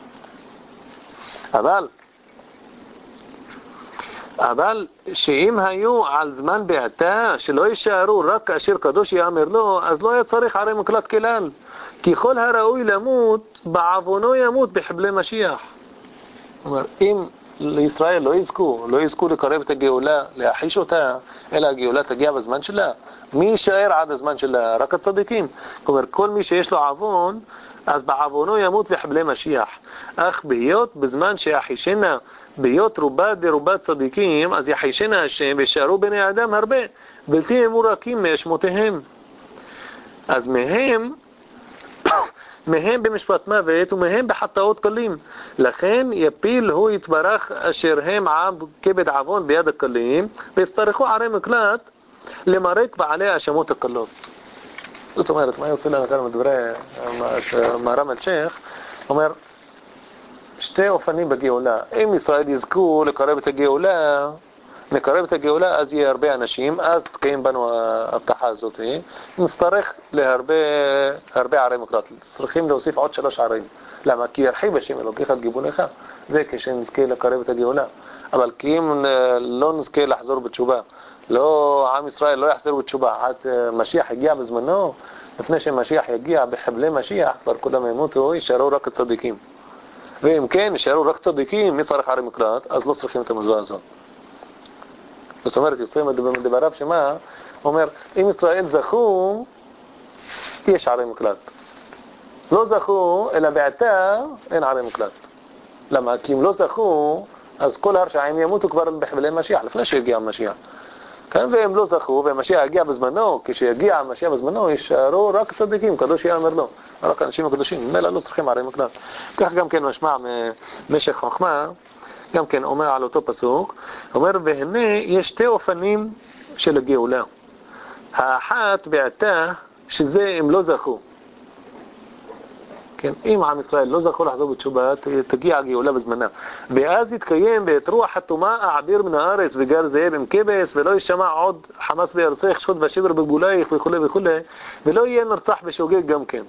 אבל, אבל שאם היו על זמן בעתה, שלא יישארו רק כאשר קדוש יאמר לו, אז לא היה צריך ערי מקלט כלל. כי כל הראוי למות, בעוונו ימות בחבלי משיח. אומר, אם לישראל לא יזכו, לא יזכו לקרב את הגאולה, להחיש אותה, אלא הגאולה תגיע בזמן שלה, מי יישאר עד הזמן שלה? רק הצדיקים. כלומר, כל מי שיש לו עוון, אז בעוונו ימות בחבלי משיח. אך בהיות בזמן שיחישנה, בהיות רובה דרובה צדיקים, אז יחישנה השם וישארו בני אדם הרבה, בלתי אמורקים מאשמותיהם. אז מהם, מהם במשפט מוות ומהם בחטאות קלים. לכן יפיל הוא יתברך אשר הם עם כבד עוון ביד הקלים, ויצטרכו ערי מקלט למרק בעלי האשמות הקלות. זאת אומרת, מה יוצא לנו כאן מדברי מהר"ם אלשיך? אומר, שתי אופנים בגאולה. אם ישראל יזכו לקרב את הגאולה, נקרב את הגאולה, אז יהיה הרבה אנשים, אז תקיים בנו ההבטחה הזאת. נצטרך להרבה הרבה ערי מקלט. צריכים להוסיף עוד שלוש ערים. למה? כי ירחיב השם אלוקיך את גבולך. זה כשנזכה לקרב את הגאולה. אבל כי אם לא נזכה לחזור בתשובה, לא, עם ישראל לא יחזרו בתשובה, עד משיח יגיע בזמנו, לפני שמשיח יגיע בחבלי משיח, כבר כולם ימותו, יישארו רק הצדיקים. ואם כן, יישארו רק צדיקים, מי צריך ערי מקלט? אז לא צריכים את המזווה הזאת. זאת אומרת, יוצאים מדבריו שמה, אומר, אם ישראל זכו, יש ערי מקלט. לא זכו, אלא בעתה, אין ערי מקלט. למה? כי אם לא זכו, אז כל הרשעים ימותו כבר בחבלי משיח, לפני שיגיע המשיח. כן, והם לא זכו, והמשיח יגיע בזמנו, כשיגיע המשיח בזמנו, יישארו רק צדיקים, קדוש יאמר לו. רק אנשים הקדושים, ממילא לא צריכים ערי מקלט. כך גם כן משמע ממשך חוכמה, גם כן אומר על אותו פסוק, אומר, והנה יש שתי אופנים של הגאולה. האחת בעתה, שזה הם לא זכו. כן, אם עם ישראל לא זכו לחזור בתשובה, תגיע הגאולה בזמנה. ואז יתקיים בעת רוח התומה אעביר מן הארץ וגר זאב עם כבש, ולא ישמע עוד חמס בארצך, שחוט ושבר בגבולייך וכו' וכו', ולא יהיה נרצח בשוגג גם כן.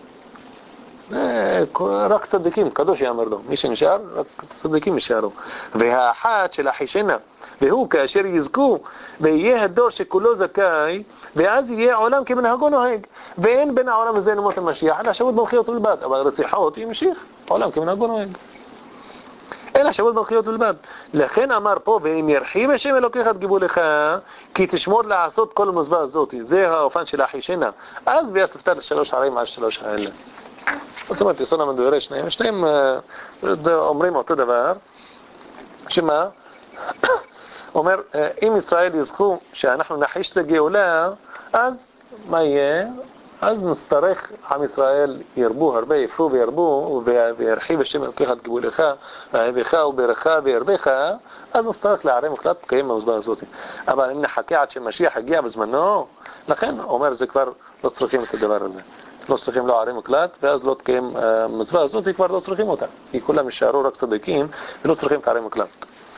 רק צדיקים, קדוש יאמר לו. מי שנשאר, רק צדיקים נשארו. והאחת של אחישנה, והוא כאשר יזכו, ויהיה הדור שכולו זכאי, ואז יהיה עולם כמנהגו נוהג. ואין בין העולם הזה למות המשיח, אלא שמות במחיות בלבד. אבל רציחות ימשיך, עולם כמנהגו נוהג. אלא שבועות מלכויות בלבד. לכן אמר פה, ואם ירחיב השם אלוקיך תגיבו לך, כי תשמור לעשות כל המזבח הזאת. זה האופן של החישנה. אז ויאספת לשלוש ערים על שלוש האלה. זאת אומרת, יסוד המדורי שניהם, שניהם אומרים אותו דבר, שמה? אומר, אם ישראל יזכו שאנחנו נחש את הגאולה, אז מה יהיה? אז נצטרך, עם ישראל ירבו הרבה, יפרו וירבו, וירחיב השם אלוקיך את גבולך, ואהבך וברך וירבך, אז נצטרך לערם מוחלט תקיים במזבח הזאת. אבל אם נחכה עד שמשיח יגיע בזמנו, לכן, אומר, זה כבר לא צריכים את הדבר הזה. לא צריכים לא ערם מוחלט, ואז לא תקיים המזבח הזאת, כבר לא צריכים אותה. כי כולם יישארו רק צדיקים, ולא צריכים את הערם מוחלט.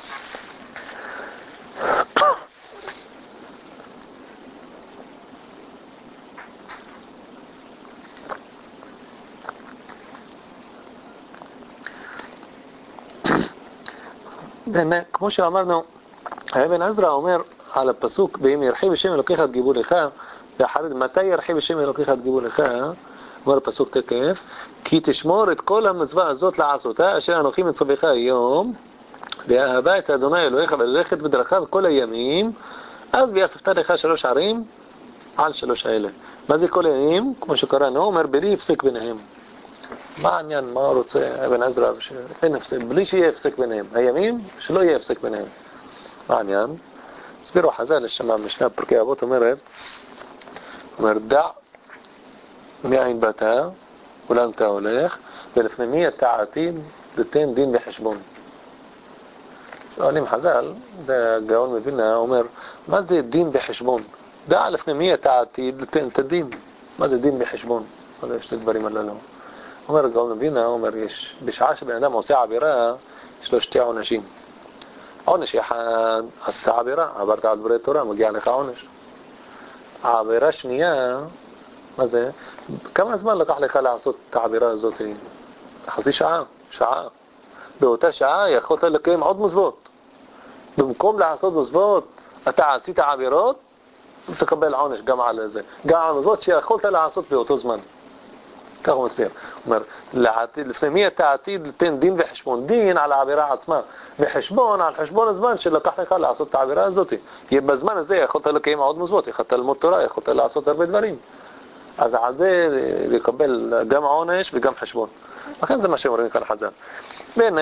באמת, כמו שאמרנו, אבן עזרא אומר על הפסוק, ואם ירחיב השם אלוקיך את גבולך, ואחרי מתי ירחיב השם אלוקיך את גבולך, אומר הפסוק תקף, כי תשמור את כל המזבח הזאת לעשותה, אשר אנוכי מצווך היום, ואהבה את אדוני אלוהיך וללכת בדרכיו כל הימים, אז ויאספת לך שלוש ערים על שלוש האלה. מה זה כל הימים? כמו שקראנו, אומר בלי הפסק ביניהם. מה העניין? מה הוא רוצה אבן עזרא? אין הפסק, בלי שיהיה הפסק ביניהם. הימים, שלא יהיה הפסק ביניהם. מה העניין? הסבירו חז"ל, יש שם משנה פרקי אבות אומרת, אומר, דע מאין באת ולאן אתה הולך, ולפני מי אתה עתיד לתן דין בחשבון. שואלים חז"ל, זה גאון מבינה, אומר, מה זה דין בחשבון? דע לפני מי אתה עתיד לתן את הדין. מה זה דין בחשבון? מה זה שני דברים הללו? אומר גאון מבינה, אומר, יש, בשעה שבן אדם עושה עבירה, יש לו שתי עונשים. עונש אחד, עשתה עבירה, עברת על דברי תורה, מגיע לך עונש. העבירה שנייה, מה זה? כמה זמן לקח לך לעשות את העבירה הזאת? חצי שעה, שעה. באותה שעה יכולת לקיים עוד מזוות. במקום לעשות מזוות, אתה עשית עבירות, תקבל עונש גם על זה. גם על מזוות שיכולת לעשות באותו זמן. כך הוא מסביר. הוא אומר, לעתיד, לפני מי אתה עתיד לתן דין וחשבון? דין על העבירה עצמה, וחשבון על חשבון הזמן שלקח לך לעשות את העבירה הזאת. כי בזמן הזה יכולת לקיים עוד מזוות, יכולת ללמוד תורה, יכולת לעשות הרבה דברים. אז על זה לקבל גם עונש וגם חשבון. לכן זה מה שאומרים כאן חז"ל. והנה,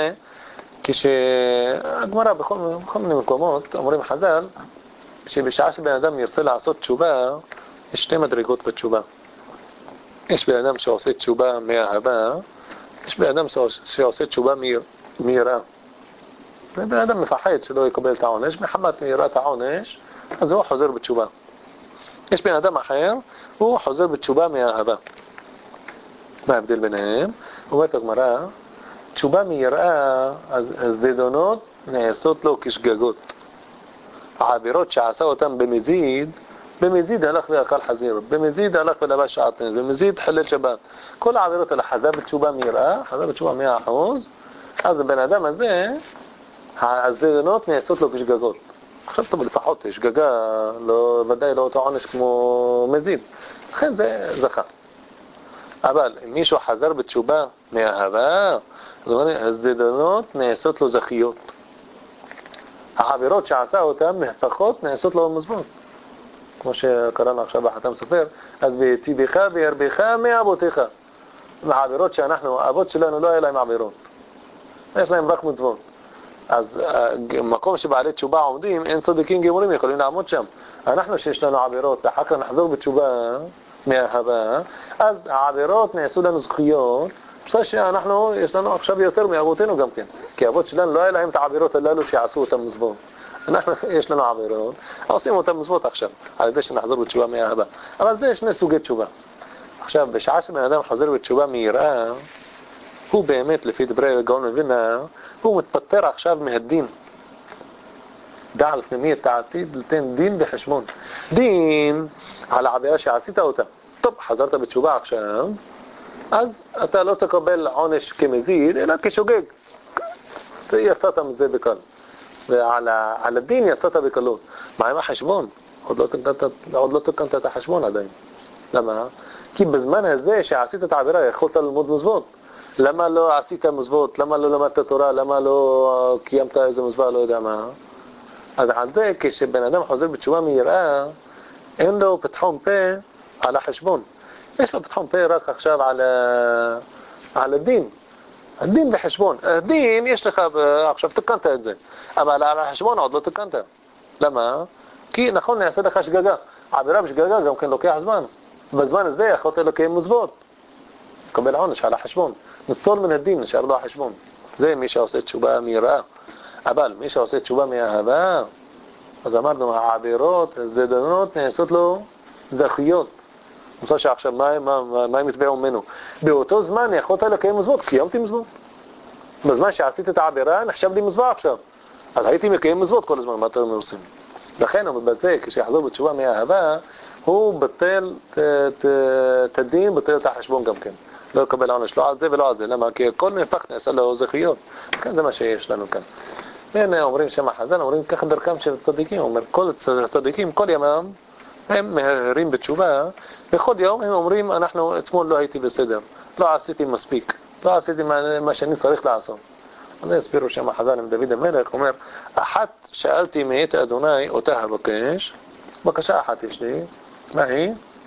כשהגמרא בכל, בכל מיני מקומות אומרים חז"ל, שבשעה שבן אדם ירצה לעשות תשובה, יש שתי מדרגות בתשובה. יש בן אדם שעושה תשובה מאהבה, יש בן אדם שעושה תשובה מיראה. ובן אדם מפחד שלא יקבל את העונש, מחמת יראת העונש, אז הוא חוזר בתשובה. יש בן אדם אחר, הוא חוזר בתשובה מאהבה. מה ההבדל ביניהם? אומרת הגמרא, תשובה מיראה, הזדונות נעשות לו כשגגות. העבירות שעשה אותם במזיד, במזיד הלך ואכל חזיר, במזיד הלך ולבש שעטנז, במזיד חלל שבת. כל העבירות האלה חזר בתשובה מיראה, חזר בתשובה מאה אחוז, אז הבן אדם הזה, הזדונות נעשות לו כשגגות. עכשיו טוב, לפחות שגגה, לא, ודאי לא אותו עונש כמו מזיד. לכן זה זכה. אבל אם מישהו חזר בתשובה מאהבה, הזדונות נעשות לו זכיות. העבירות שעשה אותם מהפכות נעשות לו מזוות. כמו שקראנו עכשיו בחתם סופר, אז ויטיבך וירבך מאבותיך. העבירות שאנחנו, האבות שלנו לא היה להם עבירות. יש להם רק מצוות. אז מקום שבעלי תשובה עומדים, אין צדיקים גמורים יכולים לעמוד שם. אנחנו שיש לנו עבירות, ואחר כך נחזור בתשובה מאהבה, אז העבירות נעשו לנו זכויות, בסדר שאנחנו, יש לנו עכשיו יותר מאבותינו גם כן. כי האבות שלנו לא היה להם את העבירות הללו שעשו אותם מזוות. אנחנו, יש לנו עבירות, עושים אותם מזוות עכשיו, על ידי שנחזור בתשובה מאהבה. אבל זה שני סוגי תשובה. עכשיו, בשעה שבן אדם חוזר בתשובה מיראה, הוא באמת, לפי דברי גאון מבינה, הוא מתפטר עכשיו מהדין. דע לפני מי אתה עתיד לתן דין בחשבון. דין על העבירה שעשית אותה. טוב, חזרת בתשובה עכשיו, אז אתה לא תקבל עונש כמזיד, אלא כשוגג. יצאת מזה בקל. ועל ה, על הדין יצאת בקלות. מה עם החשבון? עוד לא תקנת, עוד לא תקנת את החשבון עדיין. למה? כי בזמן הזה שעשית את העבירה יכולת ללמוד מזוות. למה לא עשית מצוות? למה לא למדת תורה? למה לא קיימת איזה מצווה? לא יודע מה. אז על זה, כשבן אדם חוזר בתשובה מיראה, אין לו פתחון פה על החשבון. יש לו פתחון פה רק עכשיו על, על הדין. הדין בחשבון. הדין יש לך, עכשיו תקנת את זה. אבל על החשבון עוד לא תקנת. למה? כי נכון, נעשה לך שגגה. עבירה בשגגה גם כן לוקח זמן. בזמן הזה יכולת לקיים מצוות. קבל עונש על החשבון. ניצול מן הדין, נשאר לו החשבון. זה מי שעושה תשובה מיראה. אבל מי שעושה תשובה מאהבה, אז אמרנו, העבירות, הזדונות נעשות לו זכיות. נמצא שעכשיו, מה, מה, מה הם יתבעו ממנו? באותו זמן יכולת לקיים מצוות, קיימתי מצוות. בזמן שעשית את העבירה, נחשב לי מצווה עכשיו. אז הייתי מקיים מצוות כל הזמן, מה אתם עושים? לכן, אבל בזה, כשיחזור בתשובה מאהבה, הוא בטל את הדין, בטל את החשבון גם כן. לא יקבל עונש, לא על זה ולא על זה. למה? כי כל נהפך נעשה לו זכיות. כן, זה מה שיש לנו כאן. והנה אומרים שם החז"ל, אומרים ככה דרכם של צדיקים. אומר, כל הצדיקים, כל ימם, הם מהרהרים בתשובה, בכל יום הם אומרים, אנחנו, אתמול לא הייתי בסדר, לא עשיתי מספיק, לא עשיתי מה, מה שאני צריך לעשות. אז הסבירו שם החז"ל עם דוד המלך, אומר, אחת שאלתי מאת אדוני, אותה הבקש, בקשה אחת יש לי, מה היא?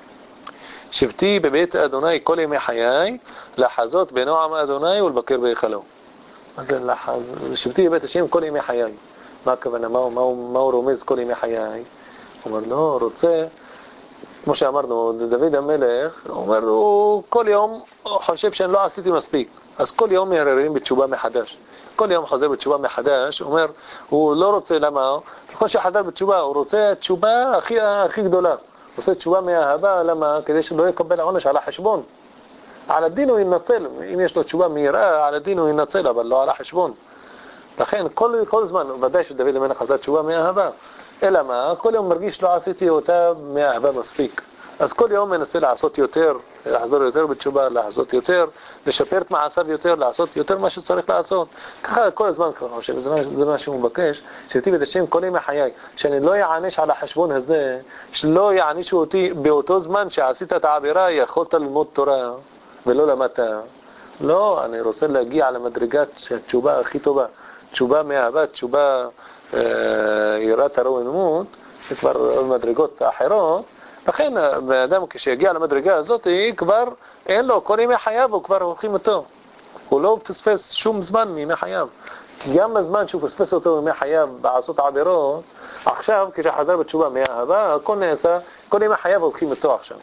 שבתי בבית אדוני כל ימי חיי, לחזות בנועם אדוני ולבקר בהיכלו. אז שבתי בבית השם כל ימי חיי. מה הכוונה? מה, מה, מה הוא רומז כל ימי חיי? הוא אומר, לא, רוצה, כמו שאמרנו, דוד המלך, הוא אומר, הוא כל יום חושב שאני לא עשיתי מספיק. אז כל יום מהרהרים בתשובה מחדש. כל יום חוזר בתשובה מחדש, הוא אומר, הוא לא רוצה, למה? נכון שחזר בתשובה, הוא רוצה תשובה הכי, הכי גדולה. הוא רוצה תשובה מאהבה, למה? כדי שלא יקבל עונש על החשבון. על הדין הוא ינצל, אם יש לו תשובה מהירה, על הדין הוא ינצל, אבל לא על החשבון. לכן כל, כל זמן, ודאי שדוד המלך עשה תשובה מאהבה. אלא מה? כל יום מרגיש לא עשיתי אותה מאהבה מספיק. אז כל יום מנסה לעשות יותר, לחזור יותר בתשובה, לעשות יותר, לשפר את מעשיו יותר, לעשות יותר מה שצריך לעשות. ככה כל הזמן ככה חושב, זה, זה מה שהוא מבקש, שתיתי את השם כל ימי חיי, שאני לא יענש על החשבון הזה, שלא יענישו אותי באותו זמן שעשית את העבירה, יכולת ללמוד תורה ולא למדת. לא, אני רוצה להגיע למדרגת התשובה הכי טובה. תשובה מאהבה, תשובה אה, יראת הרוממות, זה כבר מדרגות אחרות. לכן, האדם כשיגיע למדרגה הזאת, כבר אין לו, כל ימי חייו הוא כבר הולכים אותו. הוא לא פספס שום זמן מימי חייו. כי גם הזמן שהוא פספס אותו מימי חייו בעשות עבירות, עכשיו כשחזר בתשובה מאהבה, הכל נעשה, כל ימי חייו הולכים אותו עכשיו.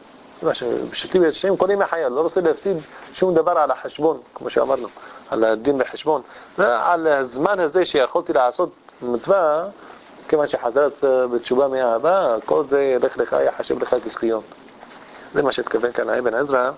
בשתי וישעים כל ימי חייו, לא רוצה להפסיד שום דבר על החשבון, כמו שאמרנו, על הדין בחשבון. על הזמן הזה שיכולתי לעשות מצווה, כיוון שחזרת בתשובה מאהבה, כל זה ילך לך, יחשב לך כזכיות. זה מה שהתכוון כאן אבן עזרא,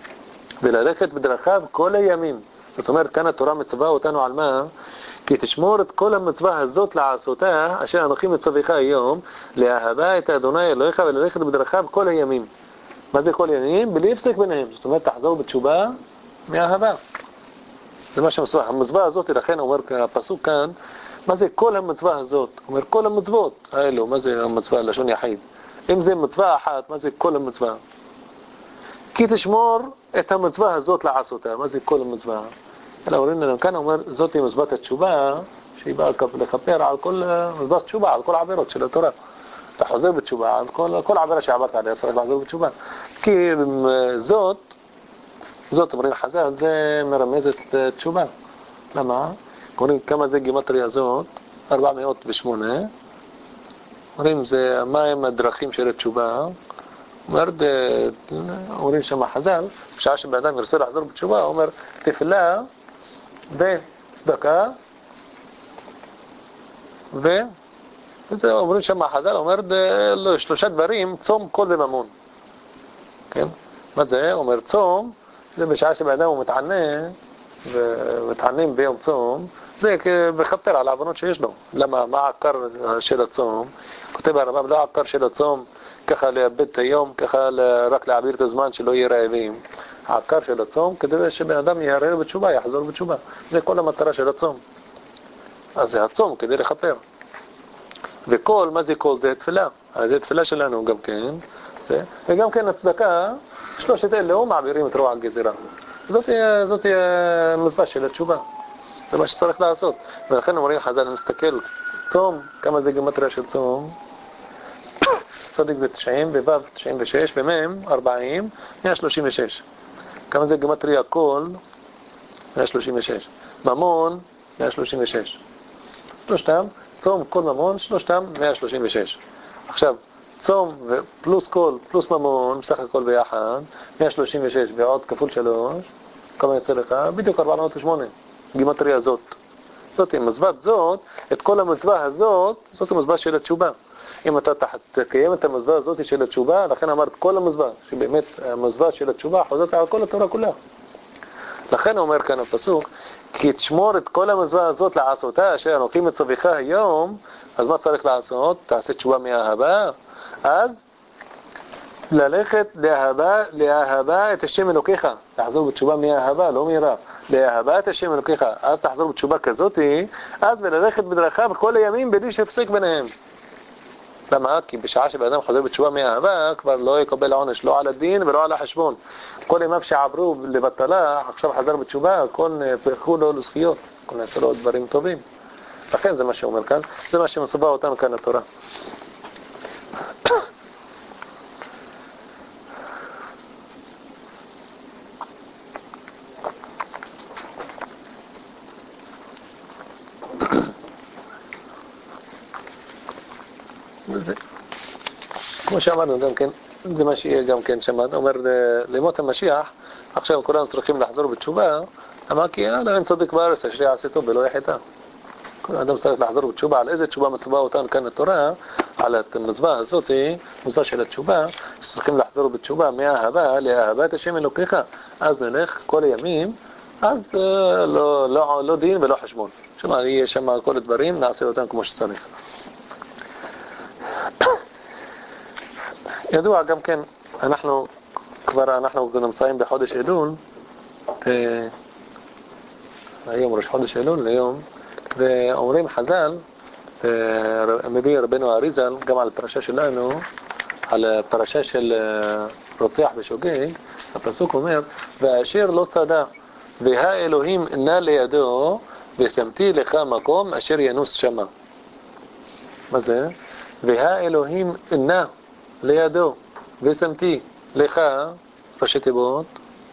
וללכת בדרכיו כל הימים. זאת אומרת, כאן התורה מצווה אותנו על מה? כי תשמור את כל המצווה הזאת לעשותה, אשר אנוכי מצווך היום, לאהבה את אדוני אלוהיך וללכת בדרכיו כל הימים. מה זה כל ימים? בלי הפסק ביניהם. זאת אומרת, תחזור בתשובה מאהבה. זה מה שהמצווה. המצווה הזאת, לכן אומר הפסוק כאן, מה זה כל המצווה הזאת? אומר כל המצוות האלו, מה זה המצווה לשון יחיד? אם זה מצווה אחת, מה זה כל המצווה? כי תשמור את המצווה הזאת לעשותה. מה זה כל המצווה? אלא אומרים לנו כאן, אומר, זאת היא מצוות התשובה, שהיא באה לכפר על כל מצוות תשובה, על כל העבירות של התורה. אתה חוזר בתשובה, על כל, כל עבירה שעברת עליה, צריך לחזור בתשובה. כי זאת, זאת אומרים חז"ל, זה מרמזת תשובה. למה? אומרים כמה זה גימטריה זאת? ארבע מאות ושמונה. אומרים זה, מה הם הדרכים של התשובה? אומרת, אומרים שם חז"ל, בשעה שבאדם ירצה לחזור בתשובה, אומר תפילה וצדקה ו... וזה אומרים שם חז"ל, אומר לו שלושה דברים, צום, קול וממון. כן? מה זה? אומר צום, זה בשעה שבאדם הוא מתענה ומתענים ביום צום, זה בכפר על העוונות שיש לו. למה? מה העקר של הצום? כותב הרמב"ם, לא העקר של הצום ככה לאבד את היום, ככה רק להעביר את הזמן שלא יהיה רעבים. העקר של הצום כדי שבן אדם יערער בתשובה, יחזור בתשובה. זה כל המטרה של הצום. אז זה הצום כדי לכפר. וכל, מה זה כל? זה תפילה. זה תפילה שלנו גם כן. זה. וגם כן הצדקה, שלושת אלו מעבירים את רוע הגזירה. זאת היא, זאת היא מצווה של התשובה. זה מה שצריך לעשות. ולכן אומרים חז"ל, מסתכל, צום, כמה זה גימטריה של צום? צדיק זה תשעים, בו' תשעים ושש, במ' ארבעים, מאה שלושים ושש. כמה זה גימטריה כל? מאה שלושים ושש. ממון, מאה שלושים ושש. שלושתם, צום, כל ממון, שלושתם, מאה שלושים ושש. עכשיו, צום פלוס כל, פלוס ממון, בסך הכל ביחד, מאה שלושים ושש ועוד כפול שלוש, כמה יצא לך? בדיוק ארבע מאות ושמונה. גימטריה הזאת. זאת היא מצוות זאת, את כל המצווה הזאת, זאת המצווה של התשובה. אם אתה תקיים את המצווה הזאת של התשובה, לכן אמרת כל המצווה, שבאמת המצווה של התשובה חוזרת על כל התורה כולה. לכן אומר כאן הפסוק, כי תשמור את כל המצווה הזאת לעשותה, אשר אנוכי מצווך היום, אז מה צריך לעשות? תעשה תשובה מאהבה. אז ללכת לאהבה, לאהבה את השם אלוקיך. תחזור בתשובה מאהבה, לא מיראה. לאהבה את השם אלוקיך. אז תחזור בתשובה כזאת, אז וללכת בדרכיו כל הימים בלי שהפסק ביניהם. למה? כי בשעה שבאדם חוזר בתשובה מאהבה, כבר לא יקבל עונש, לא על הדין ולא על החשבון. כל ימיו שעברו לבטלה, עכשיו חזר בתשובה, הכל נהפכו לו לזכויות, הכל נעשה לו דברים טובים. לכן זה מה שאומר כאן, זה מה שמצווה אותנו כאן התורה. כמו שאמרנו גם כן, זה מה שיהיה גם כן שמענו, אומר למות המשיח, עכשיו כולנו צריכים לחזור בתשובה, אמר כי יאללה אין צדיק בארץ, אשר יעשה טוב ולא יחטא. כל אדם צריך לחזור בתשובה, על איזה תשובה מצווה אותנו כאן התורה, על המצווה הזאת, מצווה של התשובה, שצריכים לחזור בתשובה מאהבה לאהבת השם אלוקיך, אז נלך כל הימים, אז לא, לא, לא דין ולא חשבון. שמה, יהיה שם כל הדברים, נעשה אותם כמו שצריך. ידוע גם כן, אנחנו כבר אנחנו נמצאים בחודש אלול, היום ראש חודש אלול ליום, ואומרים חז"ל, מביא רבנו אריזל גם על פרשה שלנו, על פרשה של רוצח ושוגג, הפסוק אומר, ואשר לא צדה, והאלוהים נא לידו, ושמתי לך מקום אשר ינוס שמה. מה זה? והאלוהים נא לידו, ושמתי לך, ראשי תיבות,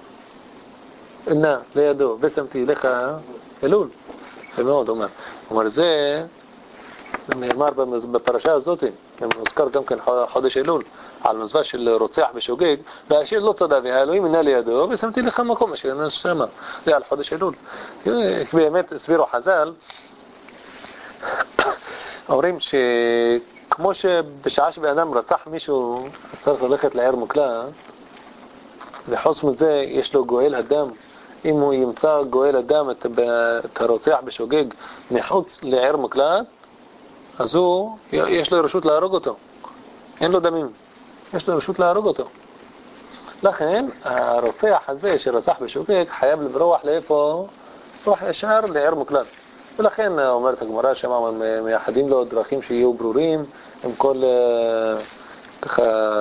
נא לידו, ושמתי לך אלול. יפה מאוד, אומר. אומר, זה נאמר בפרשה הזאת, מוזכר גם כן חודש אלול, על מצווה של רוצח ושוגג, והאשר לא צדה, והאלוהים נא לידו, ושמתי לך מקום אשר ינוס שמה. זה על חודש אלול. באמת הסבירו חז"ל, אומרים ש... כמו שבשעה שבאדם רצח מישהו צריך ללכת לעיר מוקלט, וחוץ מזה יש לו גואל אדם. אם הוא ימצא גואל אדם את, את הרוצח בשוגג מחוץ לעיר מוקלט, אז הוא, יש לו רשות להרוג אותו. אין לו דמים, יש לו רשות להרוג אותו. לכן הרוצח הזה שרצח בשוגג חייב לברוח לאיפה? לברוח ישר לעיר מוקלט. ולכן אומרת הגמרא שמה מייחדים לו דרכים שיהיו ברורים, עם כל ככה,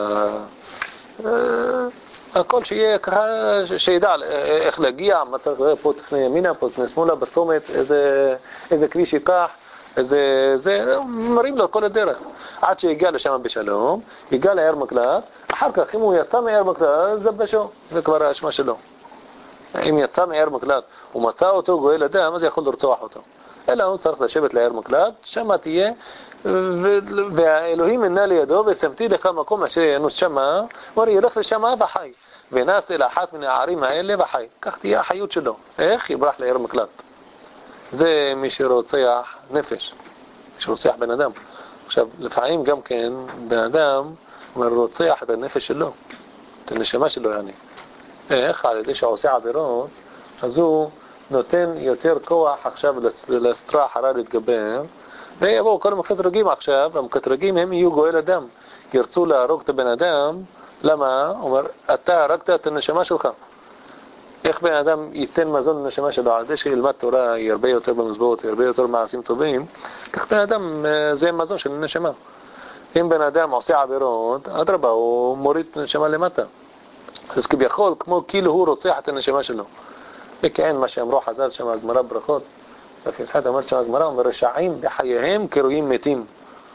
הכל שיהיה ככה, שידע איך להגיע, מה צריך לראות, פה תכנה ימינה, פה תכנה שמאלה, בצומת, איזה, איזה כביש ייקח, איזה, זה, מראים לו כל הדרך. עד שיגיע לשם בשלום, יגיע לעיר מקלט, אחר כך אם הוא יצא מעיר מקלט, זה בשו, זה כבר האשמה שלו. אם יצא מעיר מקלט ומצא אותו גואל אדם, אז יכול לרצוח אותו. אלא הוא צריך לשבת לעיר מקלט, שמה תהיה, והאלוהים נא לידו, ושמתי לך מקום אשר ינוס שמה, הוא ילך לשמה וחי, ונס אל אחת מן הערים האלה וחי. כך תהיה החיות שלו. איך? יברח לעיר מקלט. זה מי שרוצח נפש, מי שרוצח בן אדם. עכשיו, לפעמים גם כן, בן אדם רוצח את הנפש שלו, את הנשמה שלו, יעני. איך? על ידי שעושה עבירות, אז הוא נותן יותר כוח עכשיו לסטרה אחרה להתגבר, ויבואו כל המקטרגים עכשיו, המקטרגים הם יהיו גואל אדם, ירצו להרוג את הבן אדם. למה? הוא אומר, אתה הרגת את הנשמה שלך. איך בן אדם ייתן מזון לנשמה שלו? על זה שילמד תורה ירבה יותר במזבחות, ירבה יותר מעשים טובים, כך בן אדם זה מזון של נשמה. אם בן אדם עושה עבירות, אדרבה, הוא מוריד נשמה למטה. אז כביכול, כמו כאילו הוא רוצח את הנשמה שלו. וכן מה שאמרו חז"ל שם הגמרא ברכות, וכן אמרת שם הגמרא, רשעים בחייהם קרויים מתים.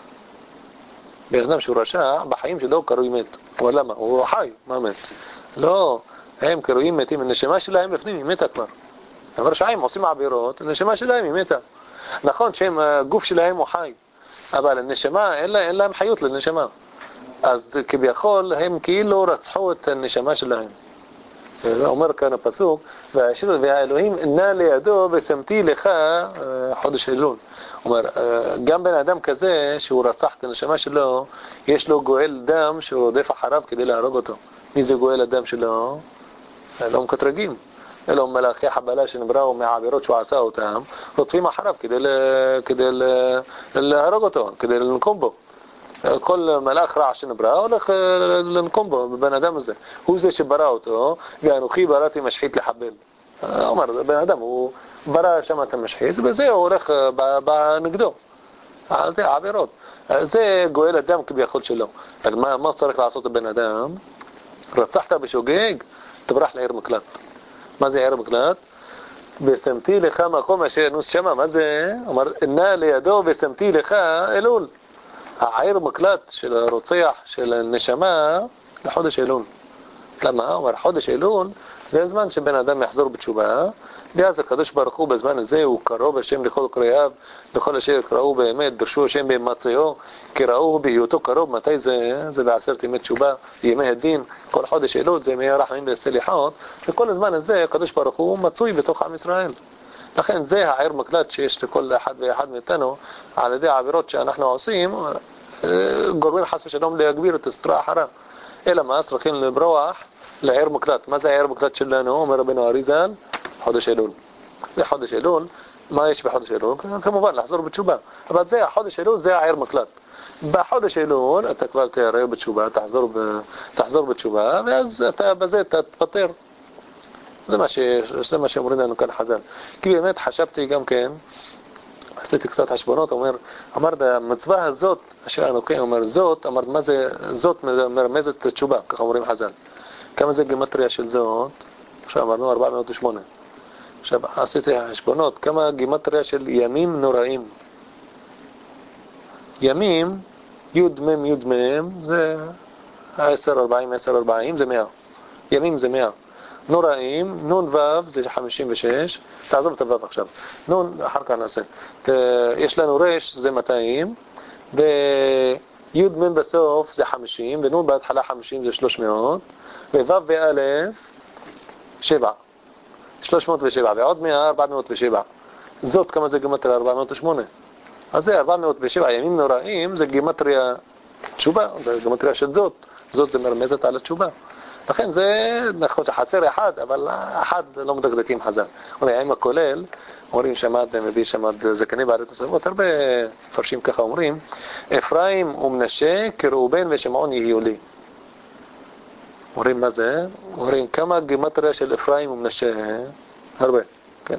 בן אדם שהוא רשע, בחיים שלו קרוי מת. אבל למה? הוא חי, מה מת? לא, הם קרויים מתים, הנשמה שלהם בפנים היא מתה כבר. הם רשעים עושים עבירות, הנשמה שלהם היא מתה. נכון שהגוף שלהם הוא חי, אבל הנשמה, אין, לה, אין להם חיות לנשמה. אז כביכול הם כאילו רצחו את הנשמה שלהם. אומר כאן הפסוק, והאלוהים נע לידו ושמתי לך חודש אלול. אומר, גם בן אדם כזה שהוא רצח את הנשמה שלו, יש לו גואל דם שהוא רודף אחריו כדי להרוג אותו. מי זה גואל הדם שלו? לא מקטרגים. אלו מלאכי חבלה שנבראו מהעבירות שהוא עשה אותם, רודפים אחריו כדי, כדי להרוג אותו, כדי לנקום בו. כל מלאך רע שנברא הולך לנקום בו, בבן אדם הזה. הוא זה שברא אותו, ואנוכי בראתי משחית לחבל. אומר, בן אדם, הוא ברא שם את המשחית, וזה הוא הולך נגדו. זה עבירות. זה גואל הדם כביכול שלו. אז מה, מה צריך לעשות לבן אדם? רצחת בשוגג, תברח לעיר מקלט. מה זה עיר מקלט? ושמתי לך מקום אשר נוס שמה. מה זה? אומר, נע לידו ושמתי לך אלול. העיר מקלט של הרוצח של הנשמה לחודש אלול. למה? אומר, חודש אלול זה הזמן שבן אדם יחזור בתשובה, ואז הקדוש ברוך הוא בזמן הזה הוא קרוב השם לכל קריאיו, לכל אשר יקראו באמת, דרשו השם בהמצאו, כי ראו בהיותו קרוב. מתי זה? זה בעשרת ימי תשובה, ימי הדין. כל חודש אלול זה ימי רחמים וסליחות, וכל הזמן הזה הקדוש ברוך הוא מצוי בתוך עם ישראל. לכן זה העיר מקלט שיש לכל אחד ואחד מאיתנו, על ידי העבירות שאנחנו עושים, גורמים חס ושלום להגביר את הסטרה אחרה. אלא מה? צריכים לברוח לעיר מקלט. מה זה העיר מקלט שלנו? אומר רבנו אריזל, חודש אלול. זה חודש אלול. מה יש בחודש אלול? כמובן לחזור בתשובה. אבל זה החודש אלול, זה העיר מקלט. בחודש אלול אתה כבר תערער בתשובה, תחזור, ב... תחזור בתשובה, ואז אתה בזה תתפטר. זה מה, ש... זה מה שאומרים לנו כאן חז"ל. כי באמת חשבתי גם כן, עשיתי קצת חשבונות, אומר, אמר, המצווה הזאת, אשר אנוכי אומר, זאת, אמר, מה זה, זאת מרמזת לתשובה, ככה אומרים חז"ל. כמה זה גימטריה של זאת? עכשיו אמרנו ארבע מאות ושמונה. עכשיו עשיתי חשבונות, כמה גימטריה של ימים נוראים. ימים, יוד מם יוד מם, זה עשר ארבעים, עשר ארבעים, זה מאה. ימים זה מאה. נוראים, נון וו, זה חמישים ושש. תעזוב את הוו עכשיו. נון, אחר כך נעשה. יש לנו רש, זה מאתיים, ויוד מם בסוף זה חמישים, ונון בהתחלה חמישים זה שלוש מאות, ווו ואלף, שבע. שלוש מאות ושבע, ועוד מאה, ארבע מאות ושבע. זאת כמה זה גימטריה? ארבע מאות ושמונה. אז זה ארבע מאות ושבע ימים נוראים, זה גימטריה תשובה, זה גימטריה של זאת. זאת זה מרמזת על התשובה. לכן זה נכון שחסר אחד, אבל אחד לא מדקדקים חז"ל. אולי עם הכולל, אומרים שמד, מביא שמד זקני בעלי תוספות, הרבה פרשים ככה אומרים, אפרים ומנשה כראובן ושמעון יהיו לי. אומרים מה זה? אומרים כמה גימטריה של אפרים ומנשה? הרבה. כן,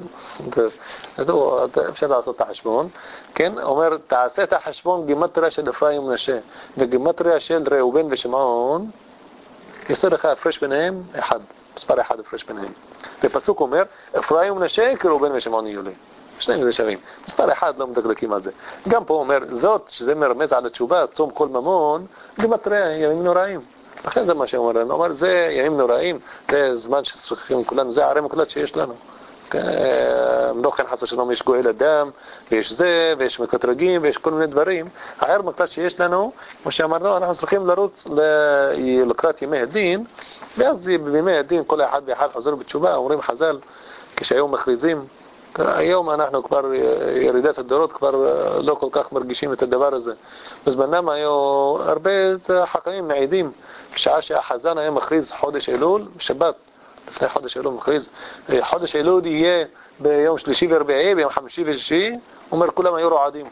אפשר לעשות את החשבון. כן, אומר תעשה את החשבון גימטריה של אפרים ומנשה וגימטריה של ראובן ושמעון, יעשה לך הפרש ביניהם אחד, מספר אחד הפרש ביניהם. ופסוק אומר, אפרים ומנשה כראובן ושמעון יהיו לי. שניהם זה שווים. מספר אחד לא מדקדקים על זה. גם פה אומר, זאת, שזה מרמז על התשובה, צום כל ממון, גימטריה, ימים נוראים. לכן זה מה שאומר לנו. אומר, זה ימים נוראים, זה זמן שצריכים כולנו, זה ערי מקלט שיש לנו. לא כן חס ושלום יש גואל אדם, ויש זה, ויש מקטרגים, ויש כל מיני דברים. העיר מקלט שיש לנו, כמו שאמרנו, אנחנו צריכים לרוץ לקראת ימי הדין, ואז בימי הדין כל אחד ואחד חוזר בתשובה. אומרים חז"ל, כשהיום מכריזים, היום אנחנו כבר, ירידת הדורות, כבר לא כל כך מרגישים את הדבר הזה. בזמנם היו הרבה חכמים מעידים, בשעה שהחזן היה מכריז חודש אלול, בשבת, לפני חודש אלול מכריז, חודש אלול יהיה ביום שלישי ורביעי, ביום חמישי ושישי, אומר כולם היו רועדים.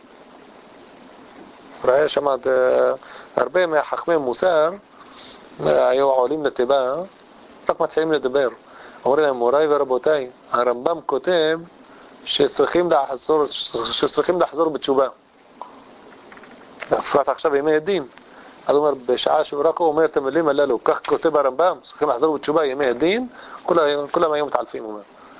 ראה שמעת, הרבה מהחכמי מוסר היו עולים לתיבה, רק מתחילים לדבר. אומרים להם, מוריי ורבותיי, הרמב"ם כותב שצריכים לחזור, שצריכים לחזור בתשובה. בפרט עכשיו ימי הדין. אז הוא אומר, בשעה שהוא רק אומר את המילים הללו, כך כותב הרמב"ם, צריכים לחזור בתשובה ימי הדין, כולם, כולם היו מתעלפים, הוא אומר.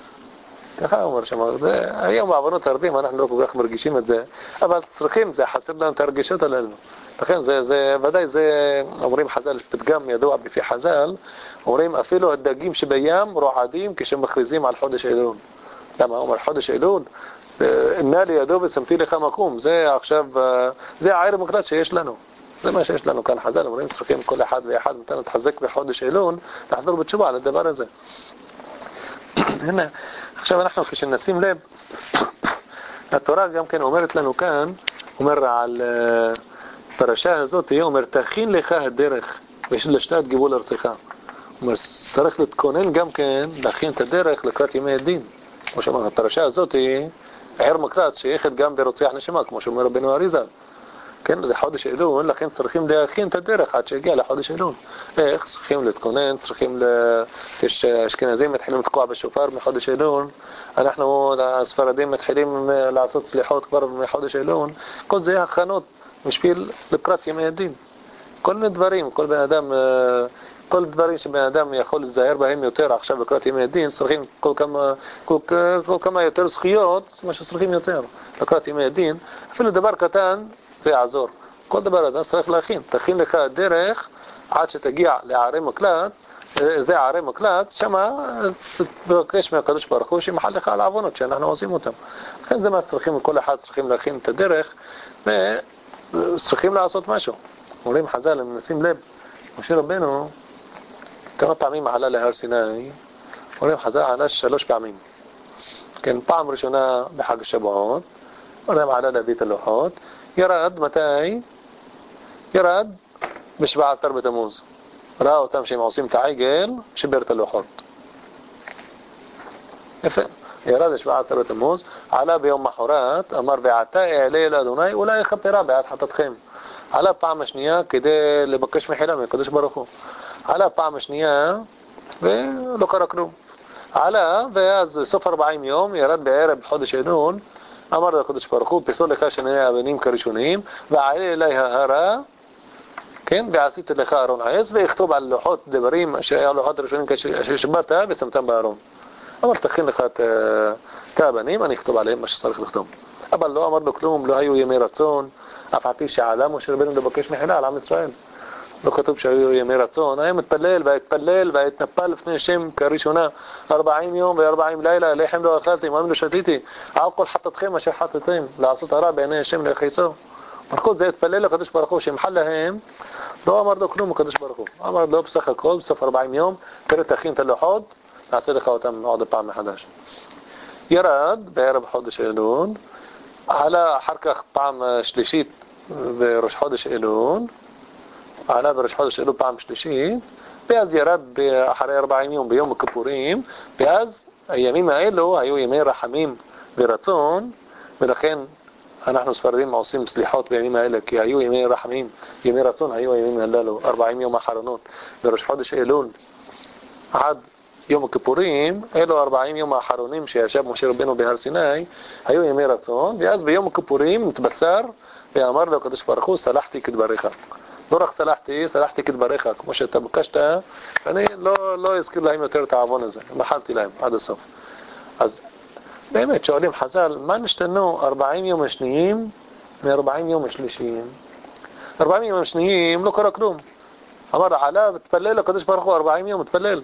ככה אומר שם, זה, היום בעוונות הרבים אנחנו לא כל כך מרגישים את זה, אבל צריכים, זה חסר לנו את הרגישות עלינו. לכן זה, זה, ודאי זה, אומרים חז"ל, פתגם ידוע בפי חז"ל, אומרים אפילו הדגים שבים רועדים כשמכריזים על חודש אלול. למה? אומר חודש אלול, נא לידו ושמתי לך מקום, זה עכשיו, זה העיר המוקלט שיש לנו. זה מה שיש לנו כאן חז"ל, אומרים צריכים כל אחד ואחד נתן להתחזק בחודש אלול, לחזור בתשובה על הדבר הזה. הנה, עכשיו אנחנו כשנשים לב, התורה גם כן אומרת לנו כאן, אומר על פרשה הזאת, היא אומרת, תכין לך הדרך, לשתת גבול ארצך. אומר, צריך להתכונן גם כן, להכין את הדרך לקראת ימי הדין. כמו שאומר, הפרשה הזאת היא עיר מקלט, שייכת גם ברוצח נשמה, כמו שאומר רבנו אריזל. כן, זה חודש אלול, לכן צריכים להכין את הדרך עד שהגיע לחודש אלול. איך? צריכים להתכונן, צריכים ל... יש אשכנזים מתחילים לתקוע בשופר מחודש אלול, אנחנו, הספרדים, מתחילים לעשות סליחות כבר מחודש אלול, כל זה הכנות בשביל לקראת ימי הדין. כל מיני דברים, כל בן אדם, כל דברים שבן אדם יכול להיזהר בהם יותר עכשיו לקראת ימי הדין, צריכים כל כמה, כל, כל כמה יותר זכויות, מה שצריכים יותר לקראת ימי הדין, אפילו דבר קטן, זה יעזור. כל דבר אדם צריך להכין. תכין לך דרך עד שתגיע לערי מקלט, זה ערי מקלט, שמה תבקש מהקדוש ברוך הוא שימחל לך על העוונות שאנחנו עושים אותם. לכן זה מה צריכים, כל אחד צריכים להכין את הדרך וצריכים לעשות משהו. אומרים חז"ל, הם נשים לב, משה רבנו כמה פעמים עלה להר סיני, אומרים חז"ל עלה שלוש פעמים. כן, פעם ראשונה בחג השבועות, אומרים עלה להביא את הלוחות, ירד מתי? ירד בשבעה עשר בתמוז. ראה אותם שהם עושים את העגל, שיבר את הלוחות. יפה. ירד בשבעה עשר בתמוז, עלה ביום מחרת, אמר ועתה אעלה אל אדוני, אולי יכפרה בעד חטאתכם. עלה פעם השנייה כדי לבקש מחילה מהקדוש ברוך הוא. עלה פעם השנייה ולא קרה כלום. עלה ואז סוף ארבעים יום ירד בערב בחודש אלול, אמר לקדוש ברוך הוא, פסול לך שני אבנים כראשונים, ועלה אלי ההרה, כן, ועשית לך ארון עץ, ויכתוב על לוחות דברים, הלוחות הראשונים ששברת, ושמתם בארון. אמר, תכין לך את האבנים, אני אכתוב עליהם מה שצריך לכתוב. אבל לא אמר לו כלום, לא היו ימי רצון, אף על פי שעלה משה רבנו לבקש מחילה על עם ישראל. לא כתוב שהיו ימי רצון, היה מתפלל והתפלל והתנפל לפני השם כראשונה ארבעים יום וארבעים לילה, לחם לא אכלתי, מים לא שתיתי, על כל חטאתכם אשר חטאתם, לעשות הרע בעיני השם להחיצו. כל זה התפלל לקדוש ברוך הוא שימחל להם, לא אמר לו כלום הקדוש ברוך הוא, אמר לו בסך הכל, בסוף ארבעים יום, תראה תכין את הלוחות, נעשה לך אותם עוד פעם מחדש. ירד בערב חודש אלול, עלה אחר כך פעם שלישית בראש חודש אלול, עלה בראש חודש אלול פעם שלישית, ואז ירד אחרי ארבעים יום ביום הכיפורים, ואז הימים האלו היו ימי רחמים ורצון, ולכן אנחנו ספרדים עושים סליחות בימים האלה, כי היו ימי רחמים, ימי רצון היו הימים הללו, ארבעים יום האחרונות, בראש חודש אלול עד יום הכיפורים, אלו ארבעים יום האחרונים שישב משה רבנו בהר סיני, היו ימי רצון, ואז ביום הכיפורים נתבשר, ואמר לו הקדוש ברוך הוא, סלחתי כדבריך. לא רק סלחתי, סלחתי כדבריך, כמו שאתה בקשת, אני לא, לא אזכיר להם יותר את העוון הזה, מחלתי להם עד הסוף. אז באמת שואלים חז"ל, מה נשתנו ארבעים יום השניים מ-ארבעים יום השלישיים? ארבעים יום השניים לא קרה כלום. אמר עלה ותפלל לקדוש ברוך הוא ארבעים יום, תפלל.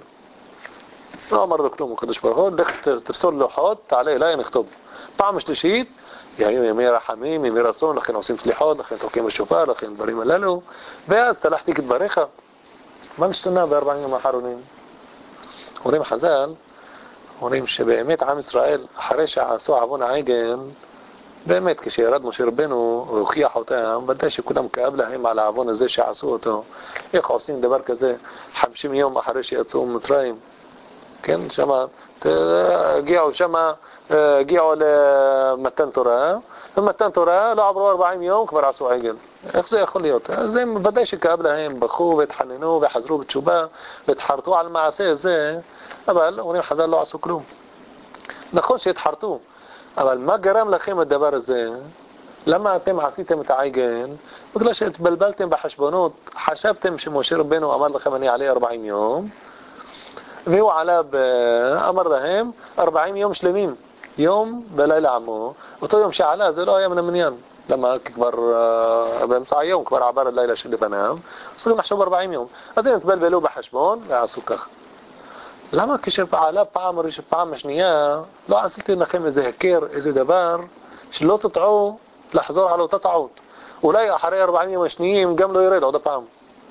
לא אמר לו כלום הקדוש ברוך הוא, לך תפסול לוחות, תעלה אליי נכתוב. פעם שלישית, היו ימי רחמים, ימי רצון, לכן עושים סליחות, לכן תוקעים בשופר, לכן דברים הללו, ואז סלחתי כדבריך. מה נשתנה בארבעים יום האחרונים? אומרים חז"ל, אומרים שבאמת עם ישראל, אחרי שעשו עוון העגל, באמת כשירד משה רבנו והוכיח אותם, ודאי שכולם כאב להם על העוון הזה שעשו אותו. איך עושים דבר כזה חמישים יום אחרי שיצאו ממצרים? כן, שמה, הגיעו שמה, הגיעו למתן תורה, ומתן תורה לא עברו ארבעים יום, כבר עשו עגל. איך זה יכול להיות? אז הם ודאי שכאב להם, בכו והתחננו וחזרו בתשובה, והתחרטו על מעשה זה, אבל אומרים חז"ל לא עשו כלום. נכון שהתחרטו, אבל מה גרם לכם הדבר הזה? למה אתם עשיתם את העגל? בגלל שהתבלבלתם בחשבונות, חשבתם שמשה רבנו אמר לכם אני אעלה ארבעים יום, והוא עלה באמר להם ארבעים יום שלמים, יום בלילה עמו. אותו יום שעלה זה לא היה מן המניין, למה? כי כבר באמצע היום כבר עבר הלילה שלפניו, צריכים לחשוב ארבעים יום. אז הם התבלבלו בחשבון ועשו כך. למה כשעלה פעם ראשונה, פעם השנייה, לא עשיתם לכם איזה הכר, איזה דבר, שלא תטעו לחזור על אותה טעות? אולי אחרי ארבעים יום השניים גם לא ירד עוד הפעם.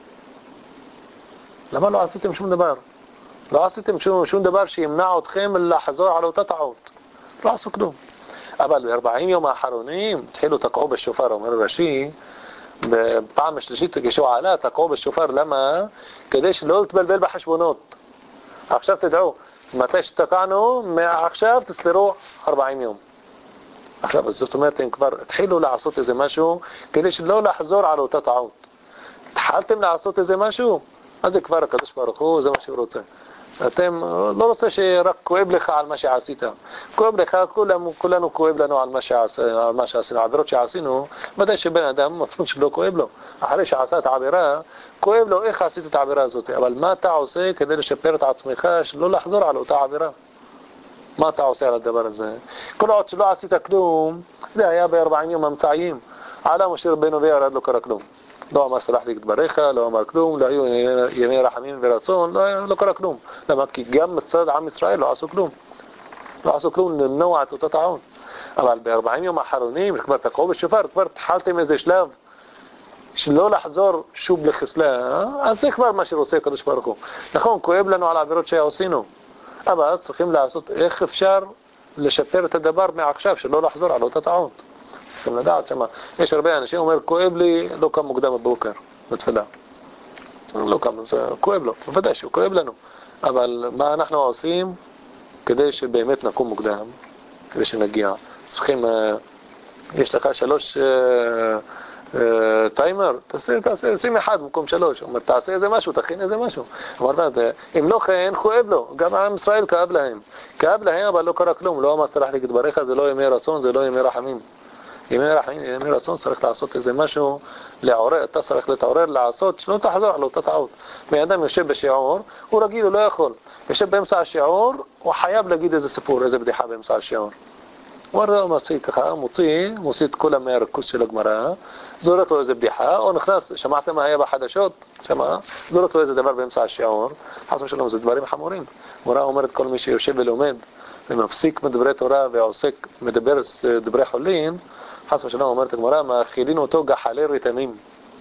למה לא עשיתם שום דבר? לא עשיתם שום, שום דבר שימנע אתכם לחזור על אותה טעות. לא עשו כלום. אבל ב-ארבעים יום האחרונים התחילו תקעו בשופר, אומר רש"י, בפעם השלישית כשהוא עלה תקעו בשופר. למה? כדי שלא תתבלבל בחשבונות. עכשיו תדעו, מתי שתקענו, מעכשיו תספרו ארבעים יום. עכשיו, זאת אומרת, הם כבר התחילו לעשות איזה משהו כדי שלא לחזור על אותה טעות. התחלתם לעשות איזה משהו, אז זה כבר הקדוש ברוך הוא, זה מה שהוא רוצה. אתם לא רוצה שרק כואב לך על מה שעשית. כואב לך, כולנו, כולנו כואב לנו על מה שעשינו, על מה שעשינו, העבירות שעשינו. מתי שבן אדם מצפון שלא כואב לו. אחרי שעשה את העבירה, כואב לו איך עשית את העבירה הזאת. אבל מה אתה עושה כדי לשפר את עצמך, שלא לחזור על אותה עבירה? מה אתה עושה על הדבר הזה? כל עוד שלא עשית כלום, זה היה ב-ארבעים יום המצאיים. עלה משה רבנו וירד, לא קרה כלום. לא אמר סלח לי כדבריך, לא אמר כלום, לא היו ימי רחמים ורצון, לא, לא קרה כלום. למה? כי גם מצד עם ישראל לא עשו כלום. לא עשו כלום למנוע את אותה טעות. אבל ב-ארבעים יום האחרונים, כבר תקעו בשופר, כבר התחלתם איזה שלב שלא לחזור שוב לחסלה, אז זה כבר מה שרוצה הקדוש ברוך הוא. נכון, כואב לנו על העבירות שעשינו, אבל צריכים לעשות איך אפשר לשפר את הדבר מעכשיו, שלא לחזור על אותה טעות. צריכים לדעת שמה, יש הרבה אנשים אומר, כואב לי, לא קם מוקדם בבוקר, בתפילה. לא קם, זה כואב לו, בוודאי שהוא כואב לנו. אבל מה אנחנו עושים כדי שבאמת נקום מוקדם, כדי שנגיע? צריכים, יש לך שלוש טיימר, תעשה, תעשה, שים אחד במקום שלוש. אומר, תעשה איזה משהו, תכין איזה משהו. אמרת, אם לא כן, כואב לו. גם עם ישראל כאב להם. כאב להם, אבל לא קרה כלום. לא אמר סלח לי כדבריך, זה לא ימי רצון, זה לא ימי רחמים. ימי רחמים, ימי רצון צריך לעשות איזה משהו, לעורר, אתה צריך להתעורר, לעשות, שלא תחזור על אותה טעות. מאדם יושב בשיעור, הוא רגיל, הוא לא יכול. יושב באמצע השיעור, הוא חייב להגיד איזה סיפור, איזה בדיחה באמצע השיעור. הוא מוציא ככה, מוציא, מוציא את כל המהרקוס של הגמרא, זורק לו איזה בדיחה, או נכנס, שמעת מה היה בחדשות? שמע? זורק לו איזה דבר באמצע השיעור, חס ושלום, זה דברים חמורים. גמרא אומרת, כל מי שיושב ולומד, ומפסיק מדברי תורה ועוסק, מדבר דברי חולין, חס ושלום, אומרת הגמרא, מאכילים אותו גחלי רתמים.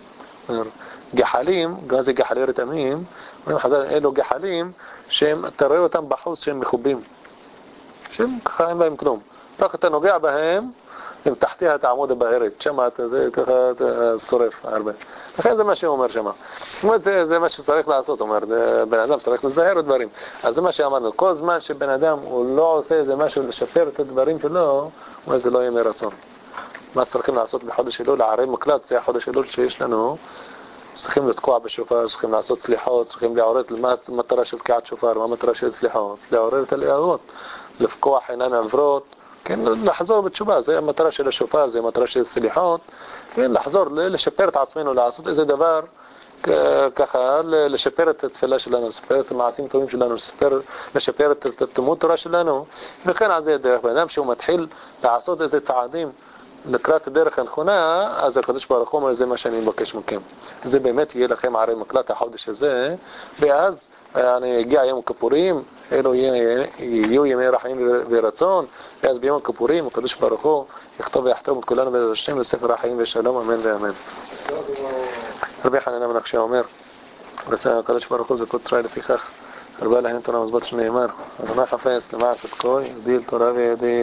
גחלים, גם זה גחלי רתמים, אלו גחלים, שהם, אתה רואה אותם בחוץ שהם מחובים. שהם ככה אין בהם כלום. רק אתה נוגע בהם, הם תחתיה תעמוד הבהרת, שמה אתה זה ככה שורף הרבה. לכן זה מה שהוא אומר שמה. זה, זה מה שצריך לעשות, אומר, בן אדם צריך לזהר דברים. אז זה מה שאמרנו, כל זמן שבן אדם הוא לא עושה איזה משהו לשפר את הדברים שלו, הוא זה לא יהיה מרצון. מה צריכים לעשות בחודש אלול? לערי מקלט, זה החודש אלול שיש לנו, צריכים לתקוע בשופר, צריכים לעשות סליחות, צריכים לעורר, מה המטרה של תקיעת שופר, מה המטרה של סליחות? לעורר את הלהבות, לפקוח עיניים עברות, כן, לחזור בתשובה, זה המטרה של השופר, זה המטרה של סליחות, כן, לחזור, לשפר את עצמנו, לעשות איזה דבר, ככה, לשפר את התפילה שלנו, לשפר את המעשים הטובים שלנו, לשפר, לשפר את תלמוד תורה שלנו, וכן על זה דרך בן אדם שהוא מתחיל לעשות איזה צעדים, לקראת הדרך הנכונה, אז הקדוש ברוך הוא אומר, זה מה שאני מבקש מכם. זה באמת יהיה לכם ערי מקלט החודש הזה, ואז אני אגיע יום כיפורים, אלו יהיו ימי רחמים ורצון, ואז ביום הכיפורים הקדוש ברוך הוא יכתוב ויחתום את כולנו בעזרת השם לספר החיים ושלום, אמן ואמן. רבי חנינא בן עקשיא אומר, הקדוש ברוך הוא זה קודש ישראל לפיכך, הרבה להם תורה מזבט שנאמר, אדוני חפש למען צדקו, יגדיל תורה וידיל.